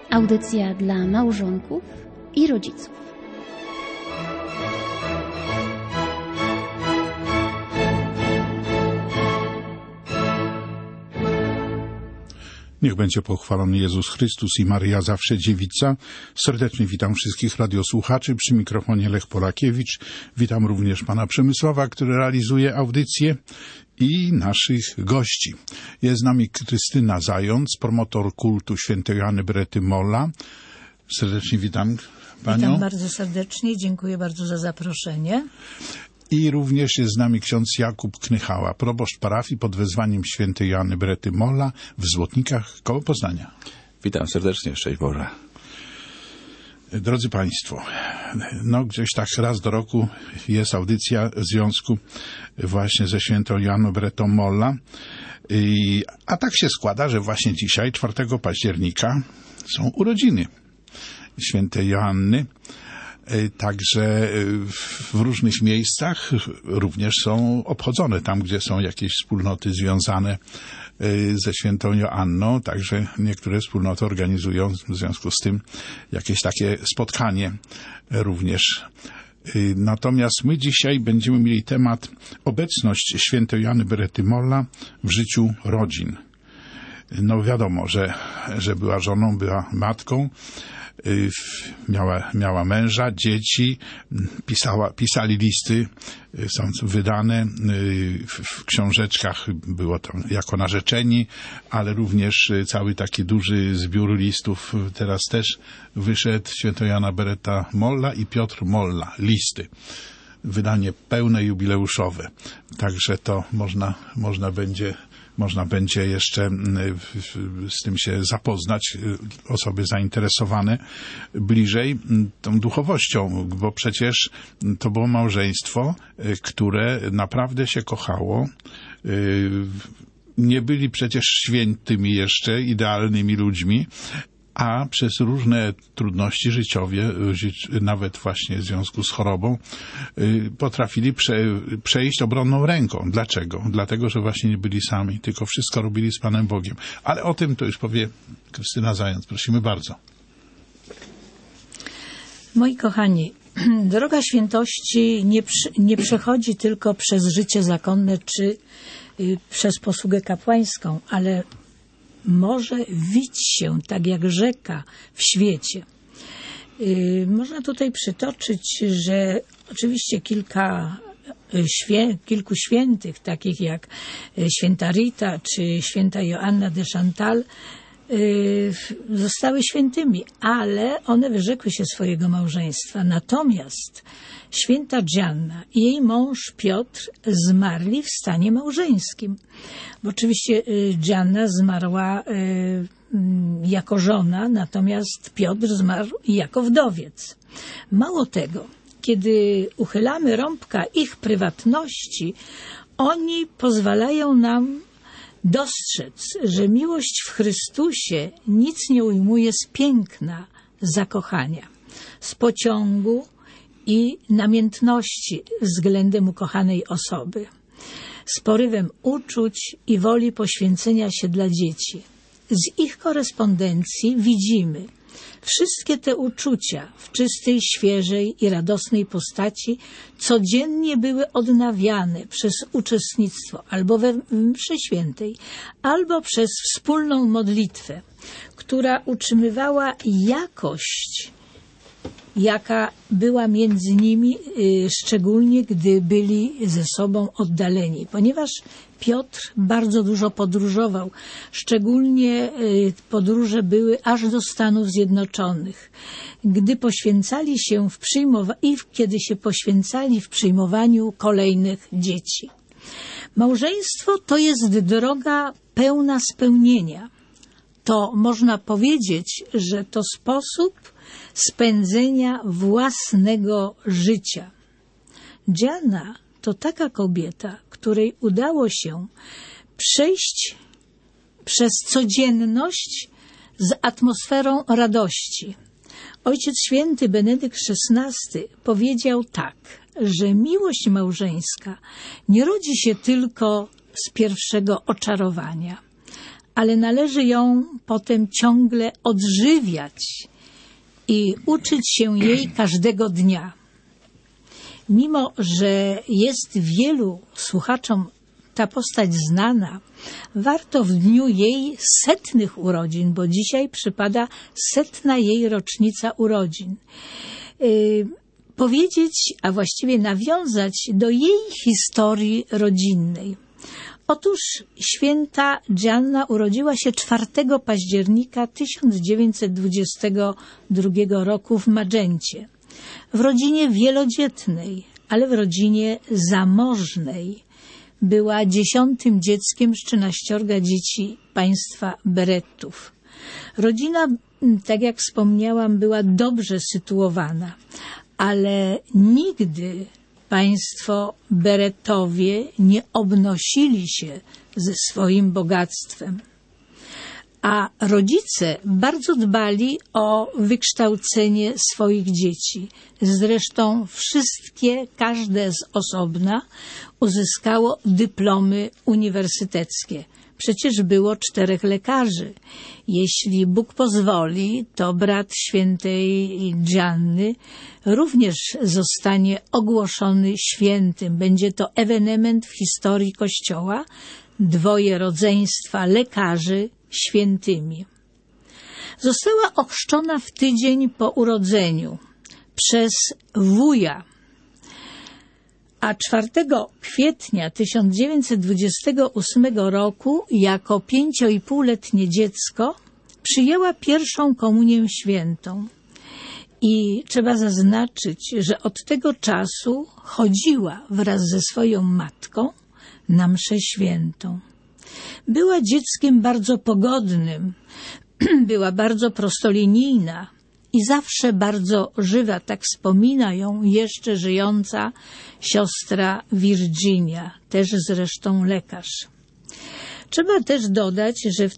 Audycja dla małżonków i rodziców. Niech będzie pochwalony Jezus Chrystus i Maryja zawsze dziewica. Serdecznie witam wszystkich radiosłuchaczy. Przy mikrofonie Lech Polakiewicz. Witam również pana Przemysława, który realizuje audycję, i naszych gości. Jest z nami Krystyna Zając, promotor kultu świętej Joanny Berety Molla. Serdecznie witam panią. Witam bardzo serdecznie, dziękuję bardzo za zaproszenie. I również jest z nami ksiądz Jakub Knychała, proboszcz parafii pod wezwaniem świętej Joanny Berety Molla w Złotnikach koło Poznania. Witam serdecznie, szczęść Boże. Drodzy Państwo, gdzieś tak raz do roku jest audycja w związku właśnie ze świętą Joanną Beretą Molla. A tak się składa, że właśnie dzisiaj, 4 października, są urodziny świętej Joanny. Także w różnych miejscach również są obchodzone, tam gdzie są jakieś wspólnoty związane ze świętą Joanną, także niektóre wspólnoty organizują w związku z tym jakieś takie spotkanie również. Natomiast my dzisiaj będziemy mieli temat obecność świętej Joanny Berety Molla w życiu rodzin. Wiadomo, że była żoną, była matką, miała męża, dzieci, pisali listy, są wydane w książeczkach, było to jako narzeczeni, ale również cały taki duży zbiór listów teraz też wyszedł, święta Joanna Bereta Molla i Piotr Molla, listy. Wydanie pełne, jubileuszowe. Także to można będzie jeszcze z tym się zapoznać, osoby zainteresowane bliżej tą duchowością, bo przecież to było małżeństwo, które naprawdę się kochało. Nie byli przecież świętymi jeszcze, idealnymi ludźmi, a przez różne trudności życiowe, nawet właśnie w związku z chorobą, potrafili przejść obronną ręką. Dlaczego? Dlatego, że właśnie nie byli sami, tylko wszystko robili z Panem Bogiem. Ale o tym to już powie Krystyna Zając. Prosimy bardzo. Moi kochani, droga świętości nie przechodzi tylko przez życie zakonne czy przez posługę kapłańską, ale może wić się tak jak rzeka w świecie. Można tutaj przytoczyć, że oczywiście kilku świętych, takich jak święta Rita czy święta Joanna de Chantal, zostały świętymi, ale one wyrzekły się swojego małżeństwa. Natomiast święta Gianna i jej mąż Piotr zmarli w stanie małżeńskim. Bo oczywiście Gianna zmarła jako żona, natomiast Piotr zmarł jako wdowiec. Mało tego, kiedy uchylamy rąbka ich prywatności, oni pozwalają nam dostrzec, że miłość w Chrystusie nic nie ujmuje z piękna zakochania, z pociągu i namiętności względem ukochanej osoby, z porywem uczuć i woli poświęcenia się dla dzieci. Z ich korespondencji widzimy, wszystkie te uczucia w czystej, świeżej i radosnej postaci codziennie były odnawiane przez uczestnictwo albo we mszy świętej, albo przez wspólną modlitwę, która utrzymywała jakość, jaka była między nimi, szczególnie gdy byli ze sobą oddaleni. Ponieważ Piotr bardzo dużo podróżował, szczególnie podróże były aż do Stanów Zjednoczonych. Gdy poświęcali się kiedy się poświęcali w przyjmowaniu kolejnych dzieci. Małżeństwo to jest droga pełna spełnienia. To można powiedzieć, że to sposób spędzenia własnego życia. Gianna to taka kobieta, której udało się przejść przez codzienność z atmosferą radości. Ojciec Święty Benedykt XVI powiedział tak, że miłość małżeńska nie rodzi się tylko z pierwszego oczarowania, ale należy ją potem ciągle odżywiać i uczyć się jej każdego dnia. Mimo że jest wielu słuchaczom ta postać znana, warto w dniu jej 100. urodzin, bo dzisiaj przypada 100. jej rocznica urodzin, powiedzieć, a właściwie nawiązać do jej historii rodzinnej. Otóż święta Gianna urodziła się 4 października 1922 roku w Magencie, w rodzinie wielodzietnej, ale w rodzinie zamożnej. Była 10. dzieckiem z 13 dzieci państwa Berettów. Rodzina, tak jak wspomniałam, była dobrze sytuowana, ale nigdy państwo Berettowie nie obnosili się ze swoim bogactwem. A rodzice bardzo dbali o wykształcenie swoich dzieci. Zresztą każde z osobna uzyskało dyplomy uniwersyteckie. Przecież było 4 lekarzy. Jeśli Bóg pozwoli, to brat świętej Gianny również zostanie ogłoszony świętym. Będzie to ewenement w historii Kościoła. 2 rodzeństwa lekarzy świętymi. Została ochrzczona w tydzień po urodzeniu przez wuja, a 4 kwietnia 1928 roku jako 5,5-letnie dziecko przyjęła pierwszą komunię świętą. I trzeba zaznaczyć, że od tego czasu chodziła wraz ze swoją matką na mszę świętą. Była dzieckiem bardzo pogodnym, była bardzo prostolinijna i zawsze bardzo żywa, tak wspomina ją jeszcze żyjąca siostra Virginia, też zresztą lekarz. Trzeba też dodać, że w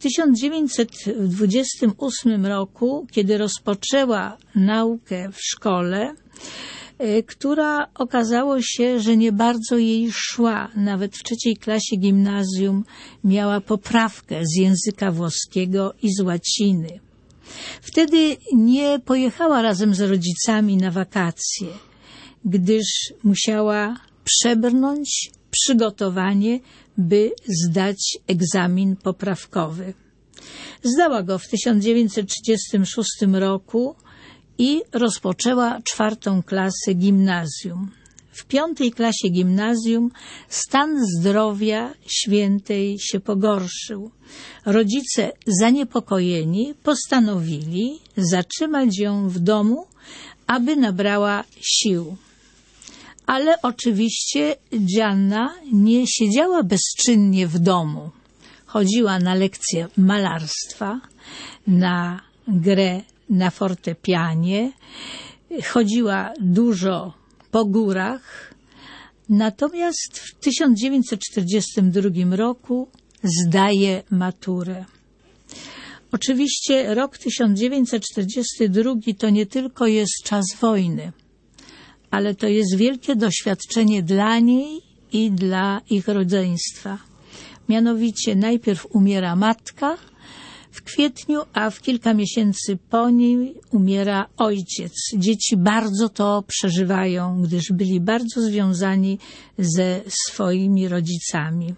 1928 roku, kiedy rozpoczęła naukę w szkole, która okazało się, że nie bardzo jej szła. Nawet w 3. klasie gimnazjum miała poprawkę z języka włoskiego i z łaciny. Wtedy nie pojechała razem z rodzicami na wakacje, gdyż musiała przebrnąć przygotowanie, by zdać egzamin poprawkowy. Zdała go w 1936 roku i rozpoczęła 4. klasę gimnazjum. W 5. klasie gimnazjum stan zdrowia świętej się pogorszył. Rodzice zaniepokojeni postanowili zatrzymać ją w domu, aby nabrała sił. Ale oczywiście Gianna nie siedziała bezczynnie w domu. Chodziła na lekcje malarstwa, na grę na fortepianie, chodziła dużo po górach, natomiast w 1942 roku zdaje maturę. Oczywiście rok 1942 to nie tylko jest czas wojny, ale to jest wielkie doświadczenie dla niej i dla ich rodzeństwa. Mianowicie najpierw umiera matka w kwietniu, a w kilka miesięcy po niej umiera ojciec. Dzieci bardzo to przeżywają, gdyż byli bardzo związani ze swoimi rodzicami.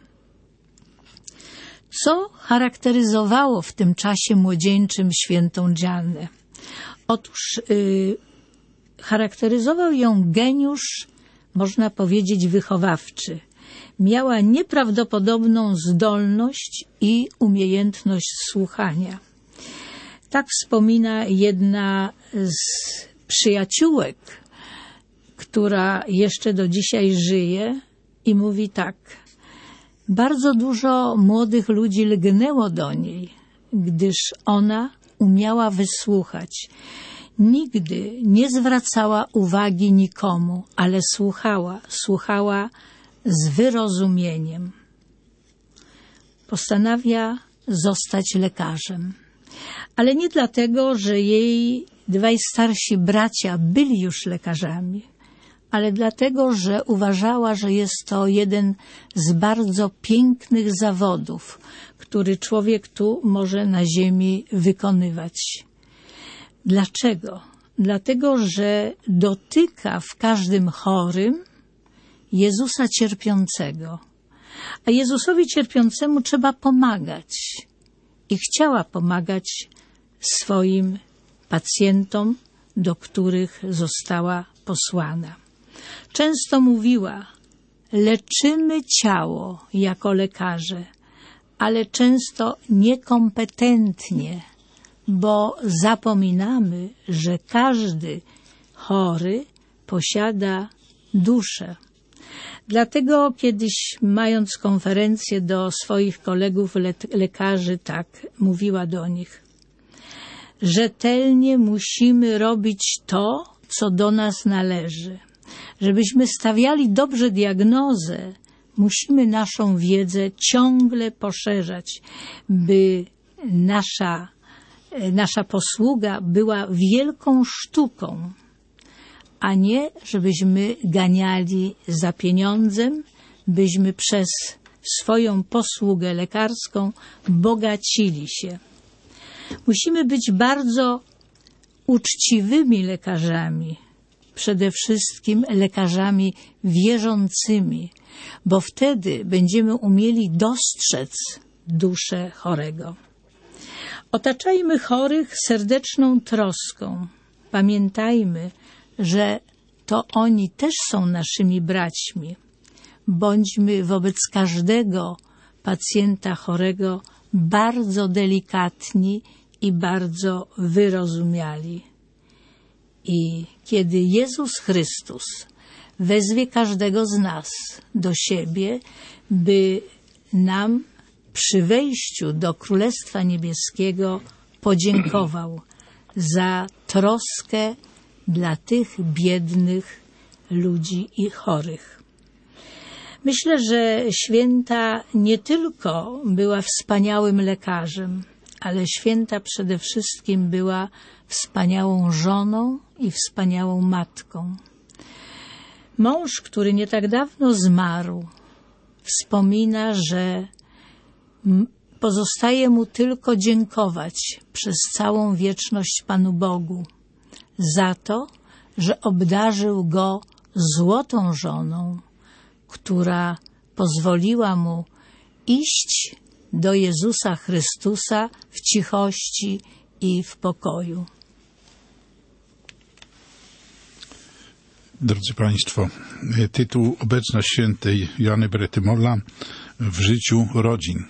Co charakteryzowało w tym czasie młodzieńczym świętą Giannę? Otóż charakteryzował ją geniusz, można powiedzieć, wychowawczy. Miała nieprawdopodobną zdolność i umiejętność słuchania. Tak wspomina jedna z przyjaciółek, która jeszcze do dzisiaj żyje i mówi tak: bardzo dużo młodych ludzi lgnęło do niej, gdyż ona umiała wysłuchać. Nigdy nie zwracała uwagi nikomu, ale słuchała z wyrozumieniem. Postanawia zostać lekarzem. Ale nie dlatego, że jej 2 starsi bracia byli już lekarzami, ale dlatego, że uważała, że jest to jeden z bardzo pięknych zawodów, który człowiek tu może na ziemi wykonywać. Dlaczego? Dlatego, że dotyka w każdym chorym Jezusa cierpiącego. A Jezusowi cierpiącemu trzeba pomagać. I chciała pomagać swoim pacjentom, do których została posłana. Często mówiła: leczymy ciało jako lekarze, ale często niekompetentnie, bo zapominamy, że każdy chory posiada duszę. Dlatego kiedyś, mając konferencję do swoich kolegów lekarzy, tak mówiła do nich: rzetelnie musimy robić to, co do nas należy. Żebyśmy stawiali dobrze diagnozę, musimy naszą wiedzę ciągle poszerzać, by nasza posługa była wielką sztuką, a nie żebyśmy ganiali za pieniądzem, byśmy przez swoją posługę lekarską bogacili się. Musimy być bardzo uczciwymi lekarzami, przede wszystkim lekarzami wierzącymi, bo wtedy będziemy umieli dostrzec duszę chorego. Otaczajmy chorych serdeczną troską. Pamiętajmy, że to oni też są naszymi braćmi. Bądźmy wobec każdego pacjenta chorego bardzo delikatni i bardzo wyrozumiali. I kiedy Jezus Chrystus wezwie każdego z nas do siebie, by nam przy wejściu do Królestwa Niebieskiego podziękował za troskę dla tych biednych ludzi i chorych. Myślę, że święta nie tylko była wspaniałym lekarzem, ale święta przede wszystkim była wspaniałą żoną i wspaniałą matką. Mąż, który nie tak dawno zmarł, wspomina, że pozostaje mu tylko dziękować przez całą wieczność Panu Bogu za to, że obdarzył go złotą żoną, która pozwoliła mu iść do Jezusa Chrystusa w cichości i w pokoju. Drodzy Państwo, tytuł Obecność świętej Joanny Berety Molla w życiu rodzin.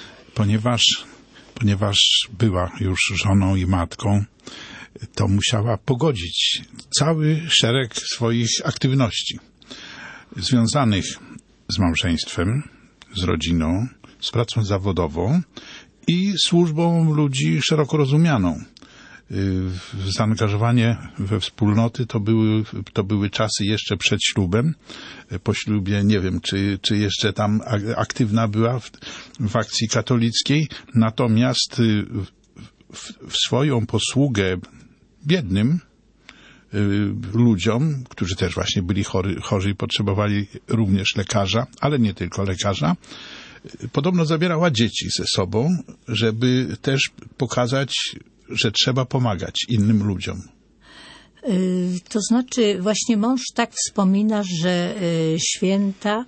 Ponieważ była już żoną i matką, to musiała pogodzić cały szereg swoich aktywności związanych z małżeństwem, z rodziną, z pracą zawodową i służbą ludzi szeroko rozumianą. Zaangażowanie we wspólnoty to były czasy jeszcze przed ślubem. Po ślubie nie wiem, czy jeszcze tam aktywna była w akcji katolickiej. Natomiast w swoją posługę biednym ludziom, którzy też właśnie byli chorzy i potrzebowali również lekarza, ale nie tylko lekarza, podobno zabierała dzieci ze sobą, żeby też pokazać, że trzeba pomagać innym ludziom. To znaczy właśnie mąż tak wspomina, że święta,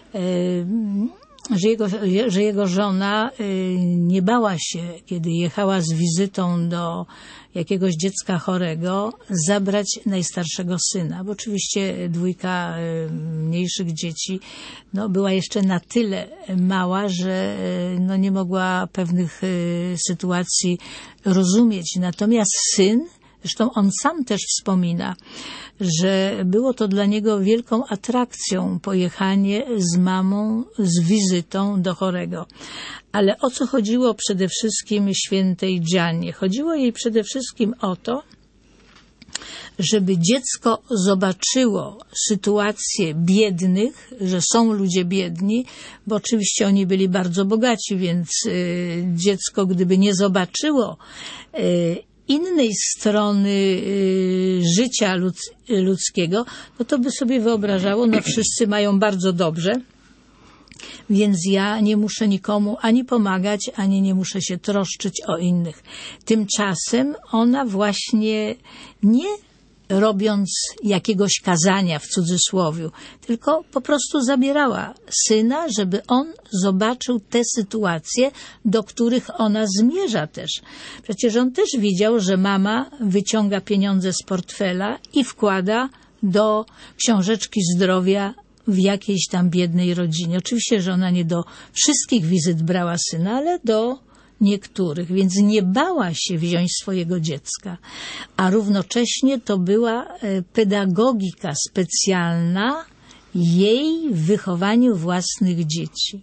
że jego żona nie bała się, kiedy jechała z wizytą do jakiegoś dziecka chorego, zabrać najstarszego syna, bo oczywiście dwójka mniejszych dzieci była jeszcze na tyle mała, że nie mogła pewnych sytuacji rozumieć. Natomiast syn, zresztą on sam też wspomina, że było to dla niego wielką atrakcją pojechanie z mamą z wizytą do chorego. Ale o co chodziło przede wszystkim świętej Giannie? Chodziło jej przede wszystkim o to, żeby dziecko zobaczyło sytuację biednych, że są ludzie biedni, bo oczywiście oni byli bardzo bogaci, więc dziecko, gdyby nie zobaczyło innej strony życia ludzkiego, to by sobie wyobrażało, wszyscy mają bardzo dobrze, Więc ja nie muszę nikomu ani pomagać, ani nie muszę się troszczyć o innych. Tymczasem ona właśnie nie robiąc jakiegoś kazania w cudzysłowiu, tylko po prostu zabierała syna, żeby on zobaczył te sytuacje, do których ona zmierza też. Przecież on też widział, że mama wyciąga pieniądze z portfela i wkłada do książeczki zdrowia w jakiejś tam biednej rodzinie. Oczywiście, że ona nie do wszystkich wizyt brała syna, ale do niektórych, więc nie bała się wziąć swojego dziecka. A równocześnie to była pedagogika specjalna jej w wychowaniu własnych dzieci.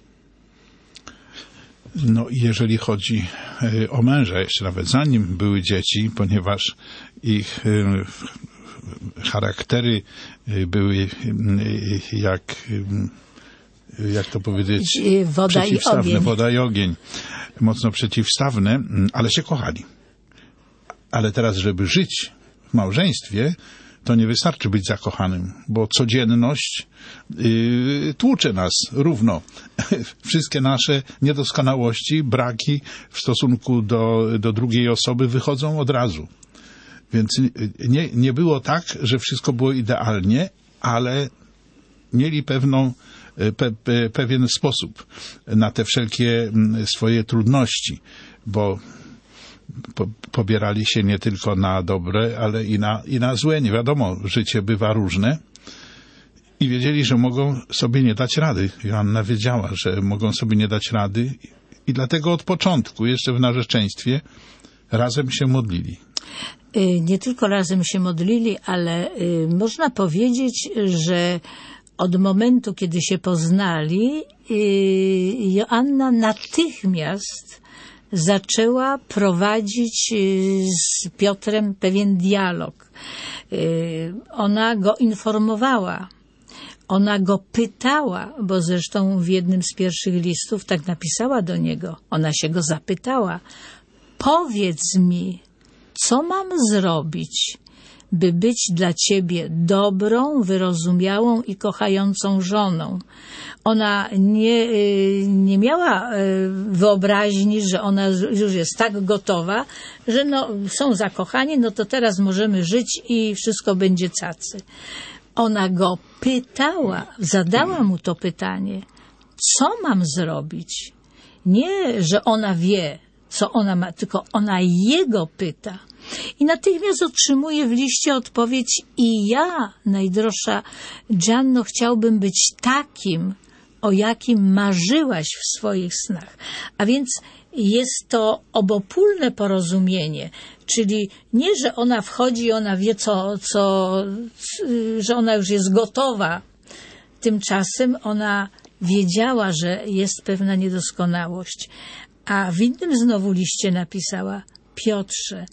No i jeżeli chodzi o męża, jeszcze nawet zanim były dzieci, ponieważ ich charaktery były jak to powiedzieć, przeciwstawne, woda i ogień, mocno przeciwstawne, ale się kochali. Ale teraz, żeby żyć w małżeństwie, to nie wystarczy być zakochanym, bo codzienność tłucze nas równo. Wszystkie nasze niedoskonałości, braki w stosunku do drugiej osoby wychodzą od razu. Więc nie było tak, że wszystko było idealnie, ale mieli pewien sposób na te wszelkie swoje trudności, bo pobierali się nie tylko na dobre, ale i na złe. Nie wiadomo, życie bywa różne. I wiedzieli, że mogą sobie nie dać rady. Joanna wiedziała, że mogą sobie nie dać rady i dlatego od początku, jeszcze w narzeczeństwie, razem się modlili. Nie tylko razem się modlili, ale można powiedzieć, że od momentu, kiedy się poznali, Joanna natychmiast zaczęła prowadzić z Piotrem pewien dialog. Ona go informowała, ona go pytała, bo zresztą w jednym z pierwszych listów tak napisała do niego. Ona się go zapytała: powiedz mi, co mam zrobić, by być dla ciebie dobrą, wyrozumiałą i kochającą żoną. Ona nie miała wyobraźni, że ona już jest tak gotowa, że są zakochani, to teraz możemy żyć i wszystko będzie cacy. Ona go pytała, zadała mu to pytanie, co mam zrobić? Nie, że ona wie, co ona ma, tylko ona jego pyta. I natychmiast otrzymuje w liście odpowiedź: i ja, najdroższa Gianno, chciałbym być takim, o jakim marzyłaś w swoich snach. A więc jest to obopólne porozumienie, czyli nie, że ona wchodzi i ona wie, że ona już jest gotowa. Tymczasem ona wiedziała, że jest pewna niedoskonałość. A w innym znowu liście napisała: Piotrze,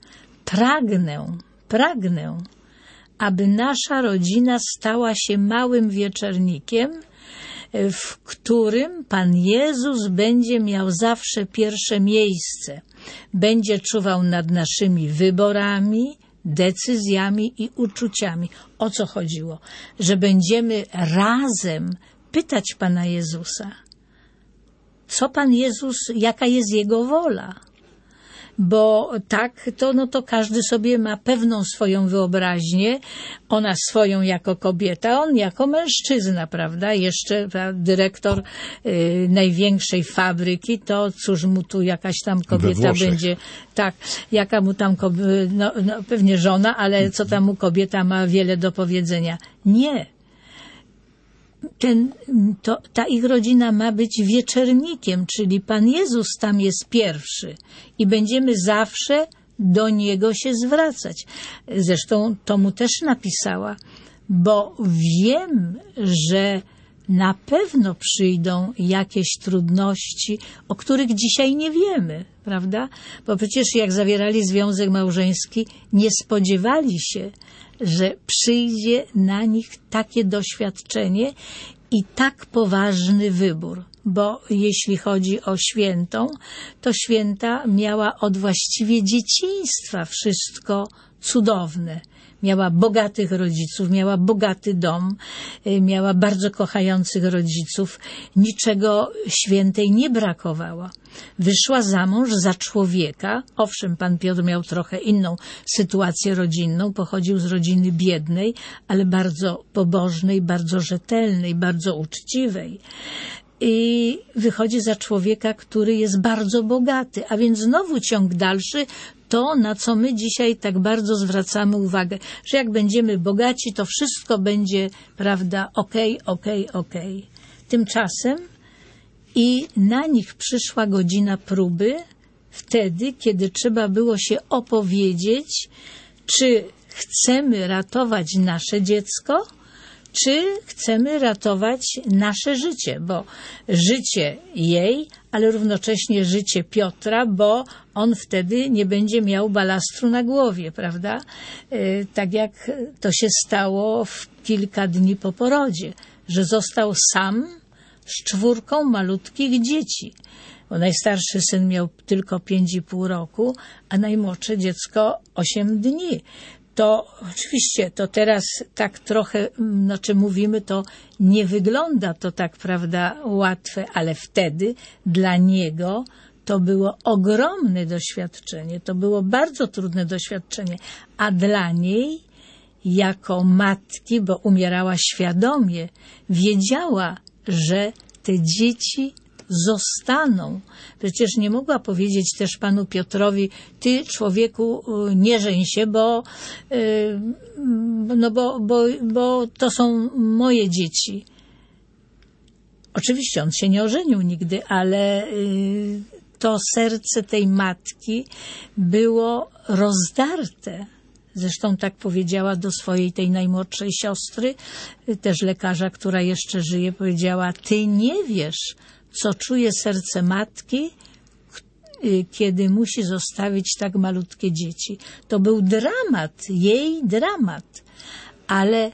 pragnę, aby nasza rodzina stała się małym wieczernikiem, w którym Pan Jezus będzie miał zawsze pierwsze miejsce. Będzie czuwał nad naszymi wyborami, decyzjami i uczuciami. O co chodziło? Że będziemy razem pytać Pana Jezusa, co Pan Jezus, jaka jest Jego wola. Bo tak, to każdy sobie ma pewną swoją wyobraźnię, ona swoją jako kobieta, on jako mężczyzna, prawda? Jeszcze dyrektor największej fabryki, to cóż mu tu jakaś tam kobieta będzie, tak, jaka mu tam pewnie żona, ale co tam mu kobieta ma wiele do powiedzenia. Nie. Ta ich rodzina ma być wieczernikiem, czyli Pan Jezus tam jest pierwszy i będziemy zawsze do Niego się zwracać. Zresztą to mu też napisała, bo wiem, że na pewno przyjdą jakieś trudności, o których dzisiaj nie wiemy, prawda? Bo przecież jak zawierali związek małżeński, nie spodziewali się, że przyjdzie na nich takie doświadczenie i tak poważny wybór. bo jeśli chodzi o świętą, to święta miała od właściwie dzieciństwa wszystko cudowne. Miała bogatych rodziców, miała bogaty dom, miała bardzo kochających rodziców. Niczego świętej nie brakowało. Wyszła za mąż za człowieka. Owszem, pan Piotr miał trochę inną sytuację rodzinną. Pochodził z rodziny biednej, ale bardzo pobożnej, bardzo rzetelnej, bardzo uczciwej. I wychodzi za człowieka, który jest bardzo bogaty. A więc znowu ciąg dalszy, to, na co my dzisiaj tak bardzo zwracamy uwagę, że jak będziemy bogaci, to wszystko będzie, prawda, okej. Tymczasem i na nich przyszła godzina próby, wtedy, kiedy trzeba było się opowiedzieć, czy chcemy ratować nasze dziecko, czy chcemy ratować nasze życie, bo życie jej, ale równocześnie życie Piotra, bo on wtedy nie będzie miał balastru na głowie, prawda? Tak jak to się stało w kilka dni po porodzie, że został sam z 4 malutkich dzieci. Bo najstarszy syn miał tylko 5,5 roku, a najmłodsze dziecko 8 dni. To oczywiście, to teraz tak trochę, mówimy, to nie wygląda to tak, prawda, łatwe, ale wtedy dla niego to było ogromne doświadczenie, to było bardzo trudne doświadczenie, a dla niej jako matki, bo umierała świadomie, wiedziała, że te dzieci zostaną. Przecież nie mogła powiedzieć też panu Piotrowi, ty człowieku nie żeń się, bo to są moje dzieci. Oczywiście on się nie ożenił nigdy, ale to serce tej matki było rozdarte. Zresztą tak powiedziała do swojej tej najmłodszej siostry, też lekarza, która jeszcze żyje, powiedziała, ty nie wiesz, co czuje serce matki, kiedy musi zostawić tak malutkie dzieci. To był dramat, jej dramat. Ale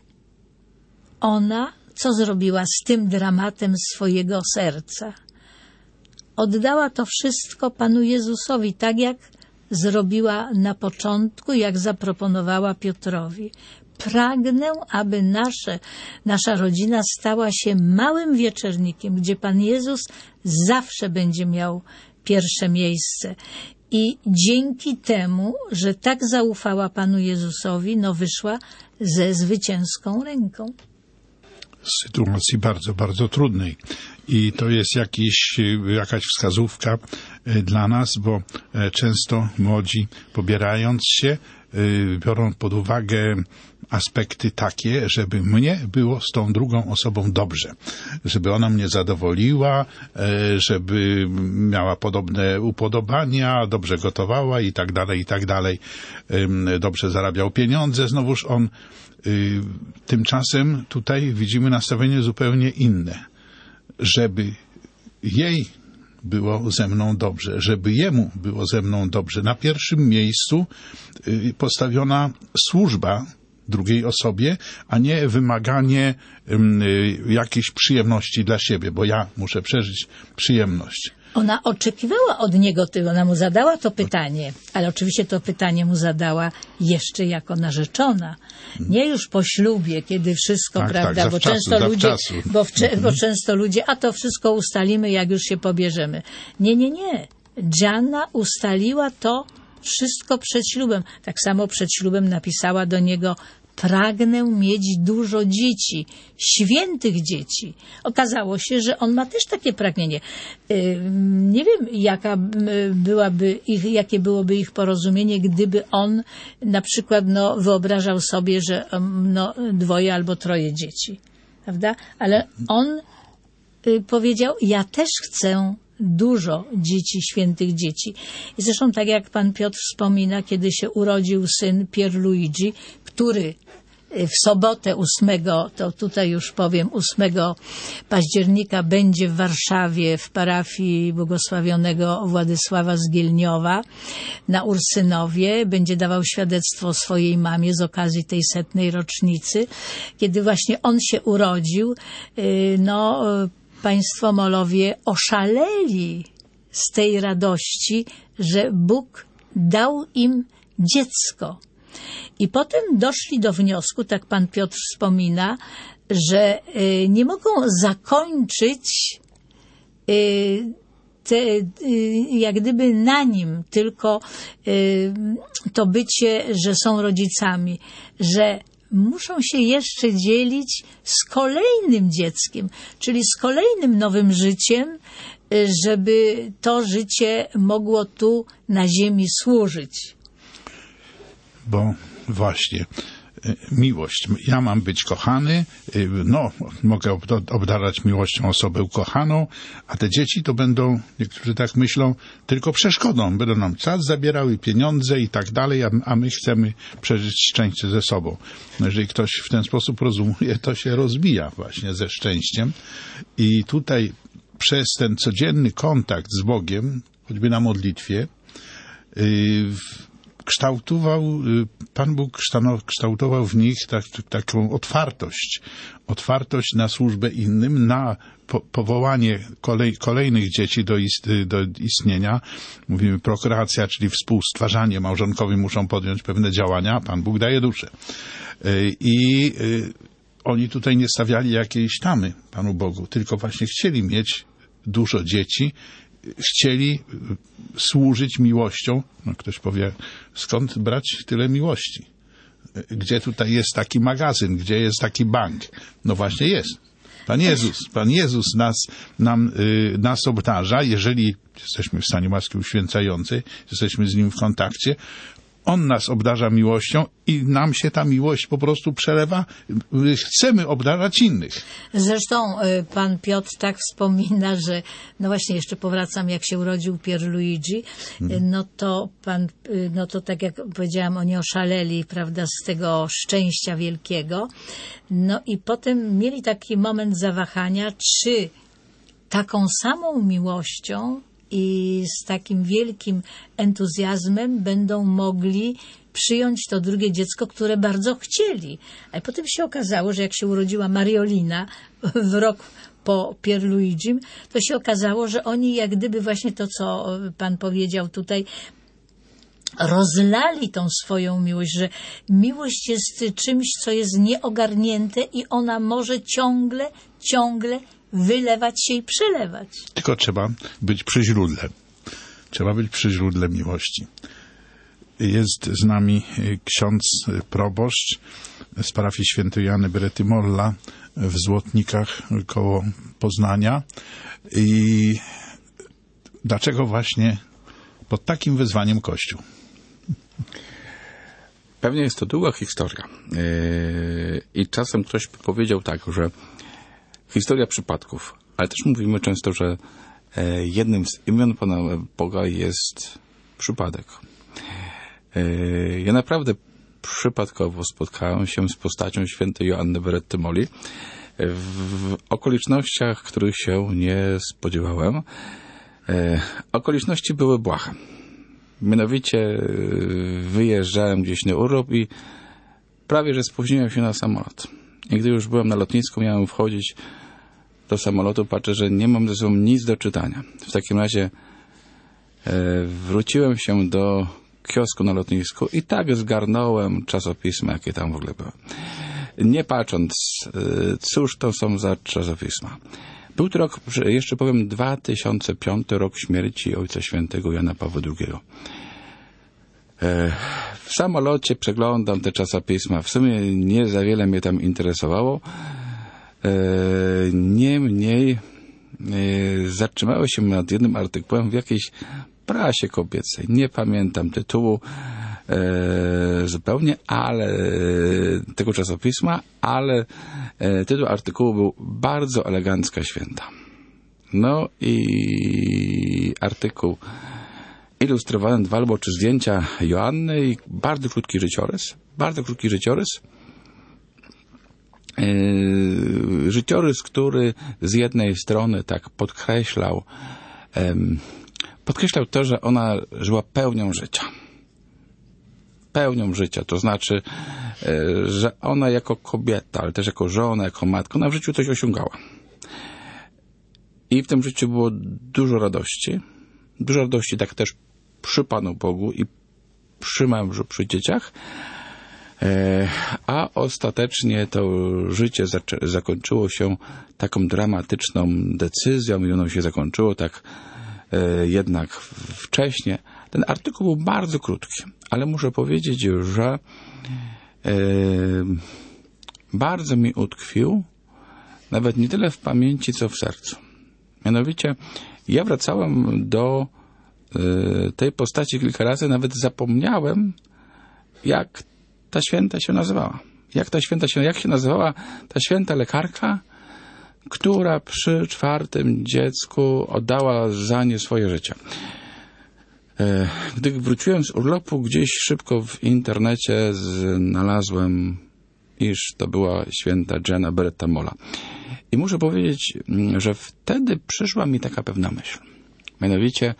ona co zrobiła z tym dramatem swojego serca? Oddała to wszystko Panu Jezusowi, tak jak zrobiła na początku, jak zaproponowała Piotrowi. Pragnę, aby nasza rodzina stała się małym wieczernikiem, gdzie Pan Jezus zawsze będzie miał pierwsze miejsce. I dzięki temu, że tak zaufała Panu Jezusowi, wyszła ze zwycięską ręką. Z sytuacji bardzo, bardzo trudnej. I to jest jakaś wskazówka dla nas, bo często młodzi, pobierając się, biorą pod uwagę aspekty takie, żeby mnie było z tą drugą osobą dobrze, żeby ona mnie zadowoliła, żeby miała podobne upodobania, dobrze gotowała i tak dalej, dobrze zarabiał pieniądze. Znowuż on, tymczasem tutaj widzimy nastawienie zupełnie inne, żeby jej było ze mną dobrze, żeby jemu było ze mną dobrze. Na pierwszym miejscu postawiona służba drugiej osobie, a nie wymaganie jakiejś przyjemności dla siebie, bo ja muszę przeżyć przyjemność. Ona oczekiwała od niego tego, ona mu zadała to pytanie, ale oczywiście to pytanie mu zadała jeszcze jako narzeczona. Nie już po ślubie, kiedy wszystko, tak, prawda, tak, bo często ludzie, a to wszystko ustalimy, jak już się pobierzemy. Nie. Gianna ustaliła to wszystko przed ślubem. Tak samo przed ślubem napisała do niego: pragnę mieć dużo dzieci, świętych dzieci. Okazało się, że on ma też takie pragnienie. Nie wiem, jakie byłoby ich porozumienie, gdyby on na przykład wyobrażał sobie, że 2 albo 3 dzieci. Prawda? Ale on powiedział, ja też chcę dużo dzieci, świętych dzieci. I zresztą tak jak pan Piotr wspomina, kiedy się urodził syn Pierluigi, który w sobotę 8, to tutaj już powiem, 8 października będzie w Warszawie w parafii błogosławionego Władysława z Gielniowa na Ursynowie. Będzie dawał świadectwo swojej mamie z okazji tej 100. rocznicy. Kiedy właśnie on się urodził, państwo Molowie oszaleli z tej radości, że Bóg dał im dziecko. I potem doszli do wniosku, tak pan Piotr wspomina, że nie mogą zakończyć jak gdyby na nim tylko to bycie, że są rodzicami, że muszą się jeszcze dzielić z kolejnym dzieckiem, czyli z kolejnym nowym życiem, żeby to życie mogło tu na ziemi służyć. Bo właśnie miłość. Ja mam być kochany, mogę obdarzać miłością osobę ukochaną, a te dzieci to będą, niektórzy tak myślą, tylko przeszkodą. Będą nam czas zabierały, pieniądze i tak dalej, a my chcemy przeżyć szczęście ze sobą. No, jeżeli ktoś w ten sposób rozumie, to się rozbija właśnie ze szczęściem. I tutaj przez ten codzienny kontakt z Bogiem, choćby na modlitwie, Pan Bóg kształtował w nich taką otwartość na służbę innym, na powołanie kolejnych dzieci do istnienia. Mówimy prokreacja, czyli współstwarzanie. Małżonkowie muszą podjąć pewne działania, a Pan Bóg daje duszę. I oni tutaj nie stawiali jakiejś tamy Panu Bogu, tylko właśnie chcieli mieć dużo dzieci, chcieli służyć miłością. No ktoś powie, skąd brać tyle miłości? Gdzie tutaj jest taki magazyn? Gdzie jest taki bank? No właśnie jest. Pan Jezus nas obdarza, jeżeli jesteśmy w stanie łaski uświęcającej, jesteśmy z Nim w kontakcie, On nas obdarza miłością i nam się ta miłość po prostu przelewa. Chcemy obdarzać innych. Zresztą pan Piotr tak wspomina, że no właśnie jeszcze powracam, jak się urodził Pierluigi, no to tak jak powiedziałam, oni oszaleli, prawda, z tego szczęścia wielkiego. No i potem mieli taki moment zawahania, czy taką samą miłością i z takim wielkim entuzjazmem będą mogli przyjąć to drugie dziecko, które bardzo chcieli. A potem się okazało, że jak się urodziła Mariolina w rok po Pierluigim, to się okazało, że oni jak gdyby właśnie to, co pan powiedział tutaj, rozlali tą swoją miłość, że miłość jest czymś, co jest nieogarnięte i ona może ciągle wylewać się i przelewać. Tylko trzeba być przy źródle. Trzeba być przy źródle miłości. Jest z nami ksiądz proboszcz z parafii świętej Joanny Berety Molla w Złotnikach koło Poznania. I dlaczego właśnie pod takim wyzwaniem Kościół? Pewnie jest to długa historia. I czasem ktoś powiedział tak, że historia przypadków, ale też mówimy często, że jednym z imion Pana Boga jest przypadek. Ja naprawdę przypadkowo spotkałem się z postacią świętej Joanny Berety Molli w okolicznościach, których się nie spodziewałem. Okoliczności były błahe. Mianowicie wyjeżdżałem gdzieś na urlop i prawie że spóźniłem się na samolot. I gdy już byłem na lotnisku, miałem wchodzić do samolotu, patrzę, że nie mam ze sobą nic do czytania. W takim razie wróciłem się do kiosku na lotnisku i tak zgarnąłem czasopisma, jakie tam w ogóle były. Nie patrząc, cóż to są za czasopisma. Był to rok, jeszcze powiem, 2005 rok śmierci Ojca Świętego Jana Pawła II. W samolocie przeglądam te czasopisma. W sumie nie za wiele mnie tam interesowało. Niemniej zatrzymałem się nad jednym artykułem w jakiejś prasie kobiecej. Nie pamiętam tytułu zupełnie, ale tego czasopisma, ale tytuł artykułu był Bardzo elegancka święta. No i artykuł ilustrowany 2 albo 3 zdjęcia Joanny i bardzo krótki życiorys. Życiorys, który z jednej strony tak podkreślał to, że ona żyła pełnią życia, to znaczy, że ona jako kobieta, ale też jako żona, jako matka, ona w życiu coś osiągała. I w tym życiu było dużo radości. Dużo radości tak też przy Panu Bogu i przy mężu, przy dzieciach. A ostatecznie to życie zakończyło się taką dramatyczną decyzją i ono się zakończyło tak jednak wcześnie. Ten artykuł był bardzo krótki, ale muszę powiedzieć, że bardzo mi utkwił, nawet nie tyle w pamięci, co w sercu. Mianowicie ja wracałem do tej postaci kilka razy, nawet zapomniałem, jak ta święta się nazywała. Jak się nazywała ta święta lekarka, która przy 4. dziecku oddała za nie swoje życie. Gdy wróciłem z urlopu, gdzieś szybko w internecie znalazłem, iż to była święta Gianna Beretta Molla. I muszę powiedzieć, że wtedy przyszła mi taka pewna myśl. Mianowicie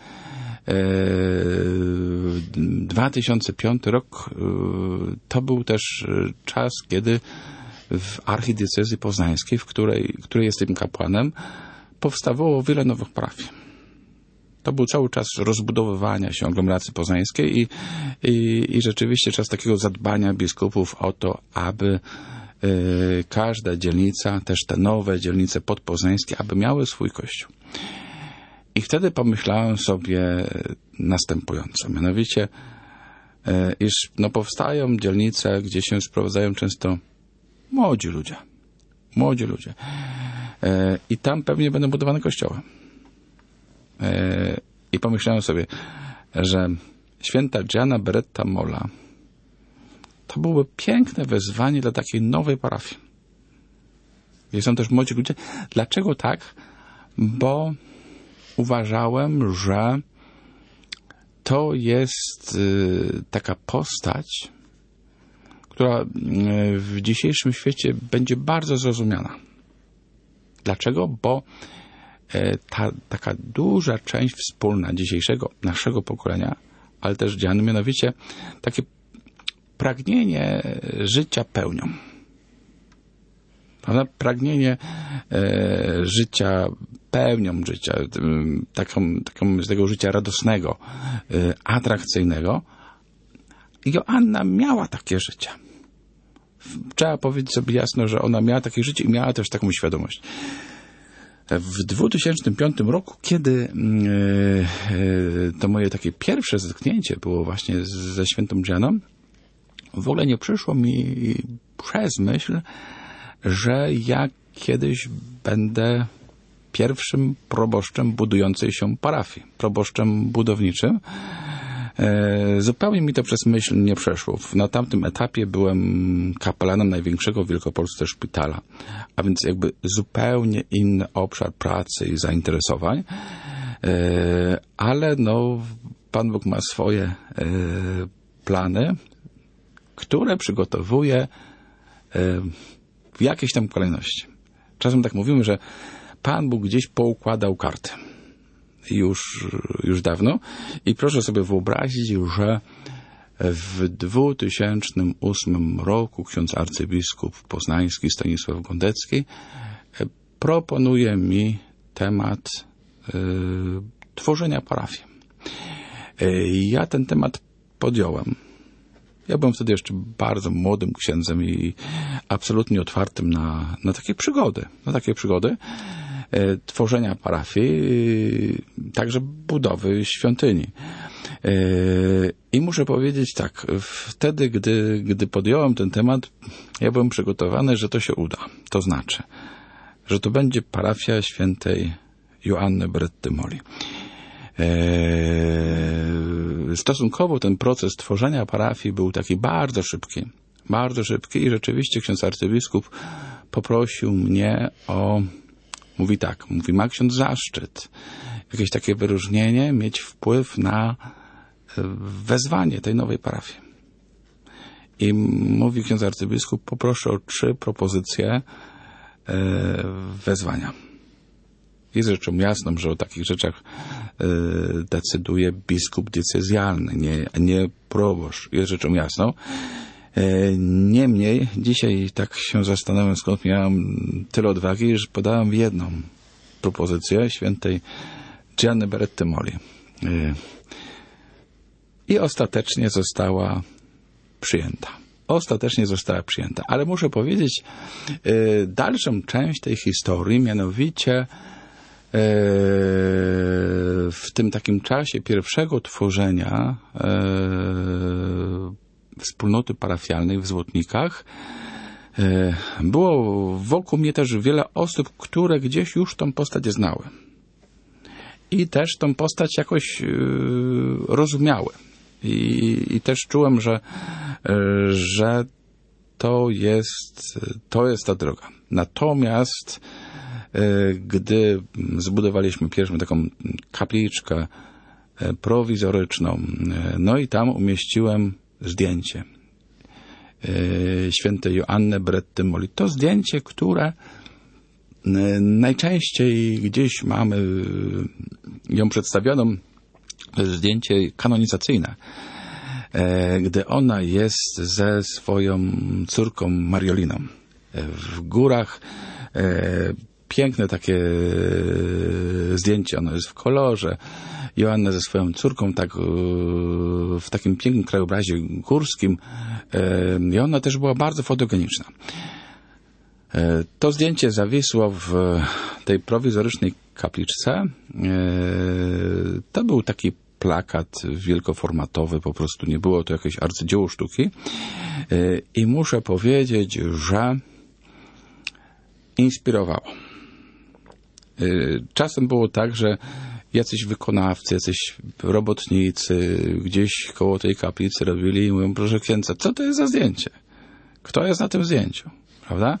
2005 rok to był też czas, kiedy w archidiecezji poznańskiej, w której jestem kapłanem, powstawało wiele nowych parafii. To był cały czas rozbudowywania się aglomeracji poznańskiej i rzeczywiście czas takiego zadbania biskupów o to, aby każda dzielnica, też te nowe dzielnice podpoznańskie, aby miały swój kościół. I wtedy pomyślałem sobie następująco, mianowicie, iż powstają dzielnice, gdzie się sprowadzają często młodzi ludzie. I tam pewnie będą budowane kościoły. I pomyślałem sobie, że święta Gianna Beretta Molla to byłoby piękne wezwanie dla takiej nowej parafii. Gdzie są też młodzi ludzie. Dlaczego tak? Bo uważałem, że to jest taka postać, która w dzisiejszym świecie będzie bardzo zrozumiana. Dlaczego? Bo ta taka duża część wspólna dzisiejszego naszego pokolenia, ale też Gianny, mianowicie takie pragnienie życia pełnią. Prawda? Pragnienie życia pełnią życia, taką z tego życia radosnego, atrakcyjnego. I Joanna miała takie życie. Trzeba powiedzieć sobie jasno, że ona miała takie życie i miała też taką świadomość. W 2005 roku, kiedy to moje takie pierwsze zetknięcie było właśnie ze świętą Gianną, w ogóle nie przyszło mi przez myśl, że ja kiedyś będę pierwszym proboszczem budującej się parafii, proboszczem budowniczym. Zupełnie mi to przez myśl nie przeszło. Na tamtym etapie byłem kapelanem największego w Wielkopolsce szpitala, a więc jakby zupełnie inny obszar pracy i zainteresowań, ale Pan Bóg ma swoje plany, które przygotowuje w jakiejś tam kolejności. Czasem tak mówimy, że Pan Bóg gdzieś poukładał karty. Już dawno. I proszę sobie wyobrazić, że w 2008 roku ksiądz arcybiskup poznański Stanisław Gondecki proponuje mi temat tworzenia parafii. Ja ten temat podjąłem. Ja byłem wtedy jeszcze bardzo młodym księdzem i absolutnie otwartym na takie przygody. Tworzenia parafii, także budowy świątyni. I muszę powiedzieć tak, wtedy, gdy podjąłem ten temat, ja byłem przygotowany, że to się uda. To znaczy, że to będzie parafia świętej Joanny Beretty Molli. Stosunkowo ten proces tworzenia parafii był taki bardzo szybki i rzeczywiście ksiądz arcybiskup poprosił mnie o, mówi, ma ksiądz zaszczyt, jakieś takie wyróżnienie, mieć wpływ na wezwanie tej nowej parafii. I mówi ksiądz arcybiskup, poproszę o 3 propozycje wezwania. Jest rzeczą jasną, że o takich rzeczach decyduje biskup diecezjalny, nie proboszcz. Jest rzeczą jasną. Niemniej, dzisiaj tak się zastanawiam, skąd miałem tyle odwagi, że podałem jedną propozycję świętej Gianny Beretty Molly. I ostatecznie została przyjęta. Ale muszę powiedzieć dalszą część tej historii, mianowicie w tym takim czasie pierwszego tworzenia wspólnoty parafialnej w Złotnikach było wokół mnie też wiele osób, które gdzieś już tą postać znały. I też tą postać jakoś rozumiały. I też czułem, że to jest ta droga. Natomiast gdy zbudowaliśmy pierwszą taką kapliczkę prowizoryczną, no i tam umieściłem zdjęcie świętej Joanny Beretty Molly. To zdjęcie, które najczęściej gdzieś mamy ją przedstawioną, to jest zdjęcie kanonizacyjne, gdy ona jest ze swoją córką Marioliną w górach. Piękne takie zdjęcie, ono jest w kolorze. Joanna ze swoją córką tak w takim pięknym krajobrazie górskim i ona też była bardzo fotogeniczna. To zdjęcie zawisło w tej prowizorycznej kapliczce. To był taki plakat wielkoformatowy, po prostu nie było to jakieś arcydzieło sztuki. I muszę powiedzieć, że inspirowało. Czasem było tak, że jacyś wykonawcy, jacyś robotnicy gdzieś koło tej kaplicy robili i mówią: proszę księdza, co to jest za zdjęcie? Kto jest na tym zdjęciu? Prawda?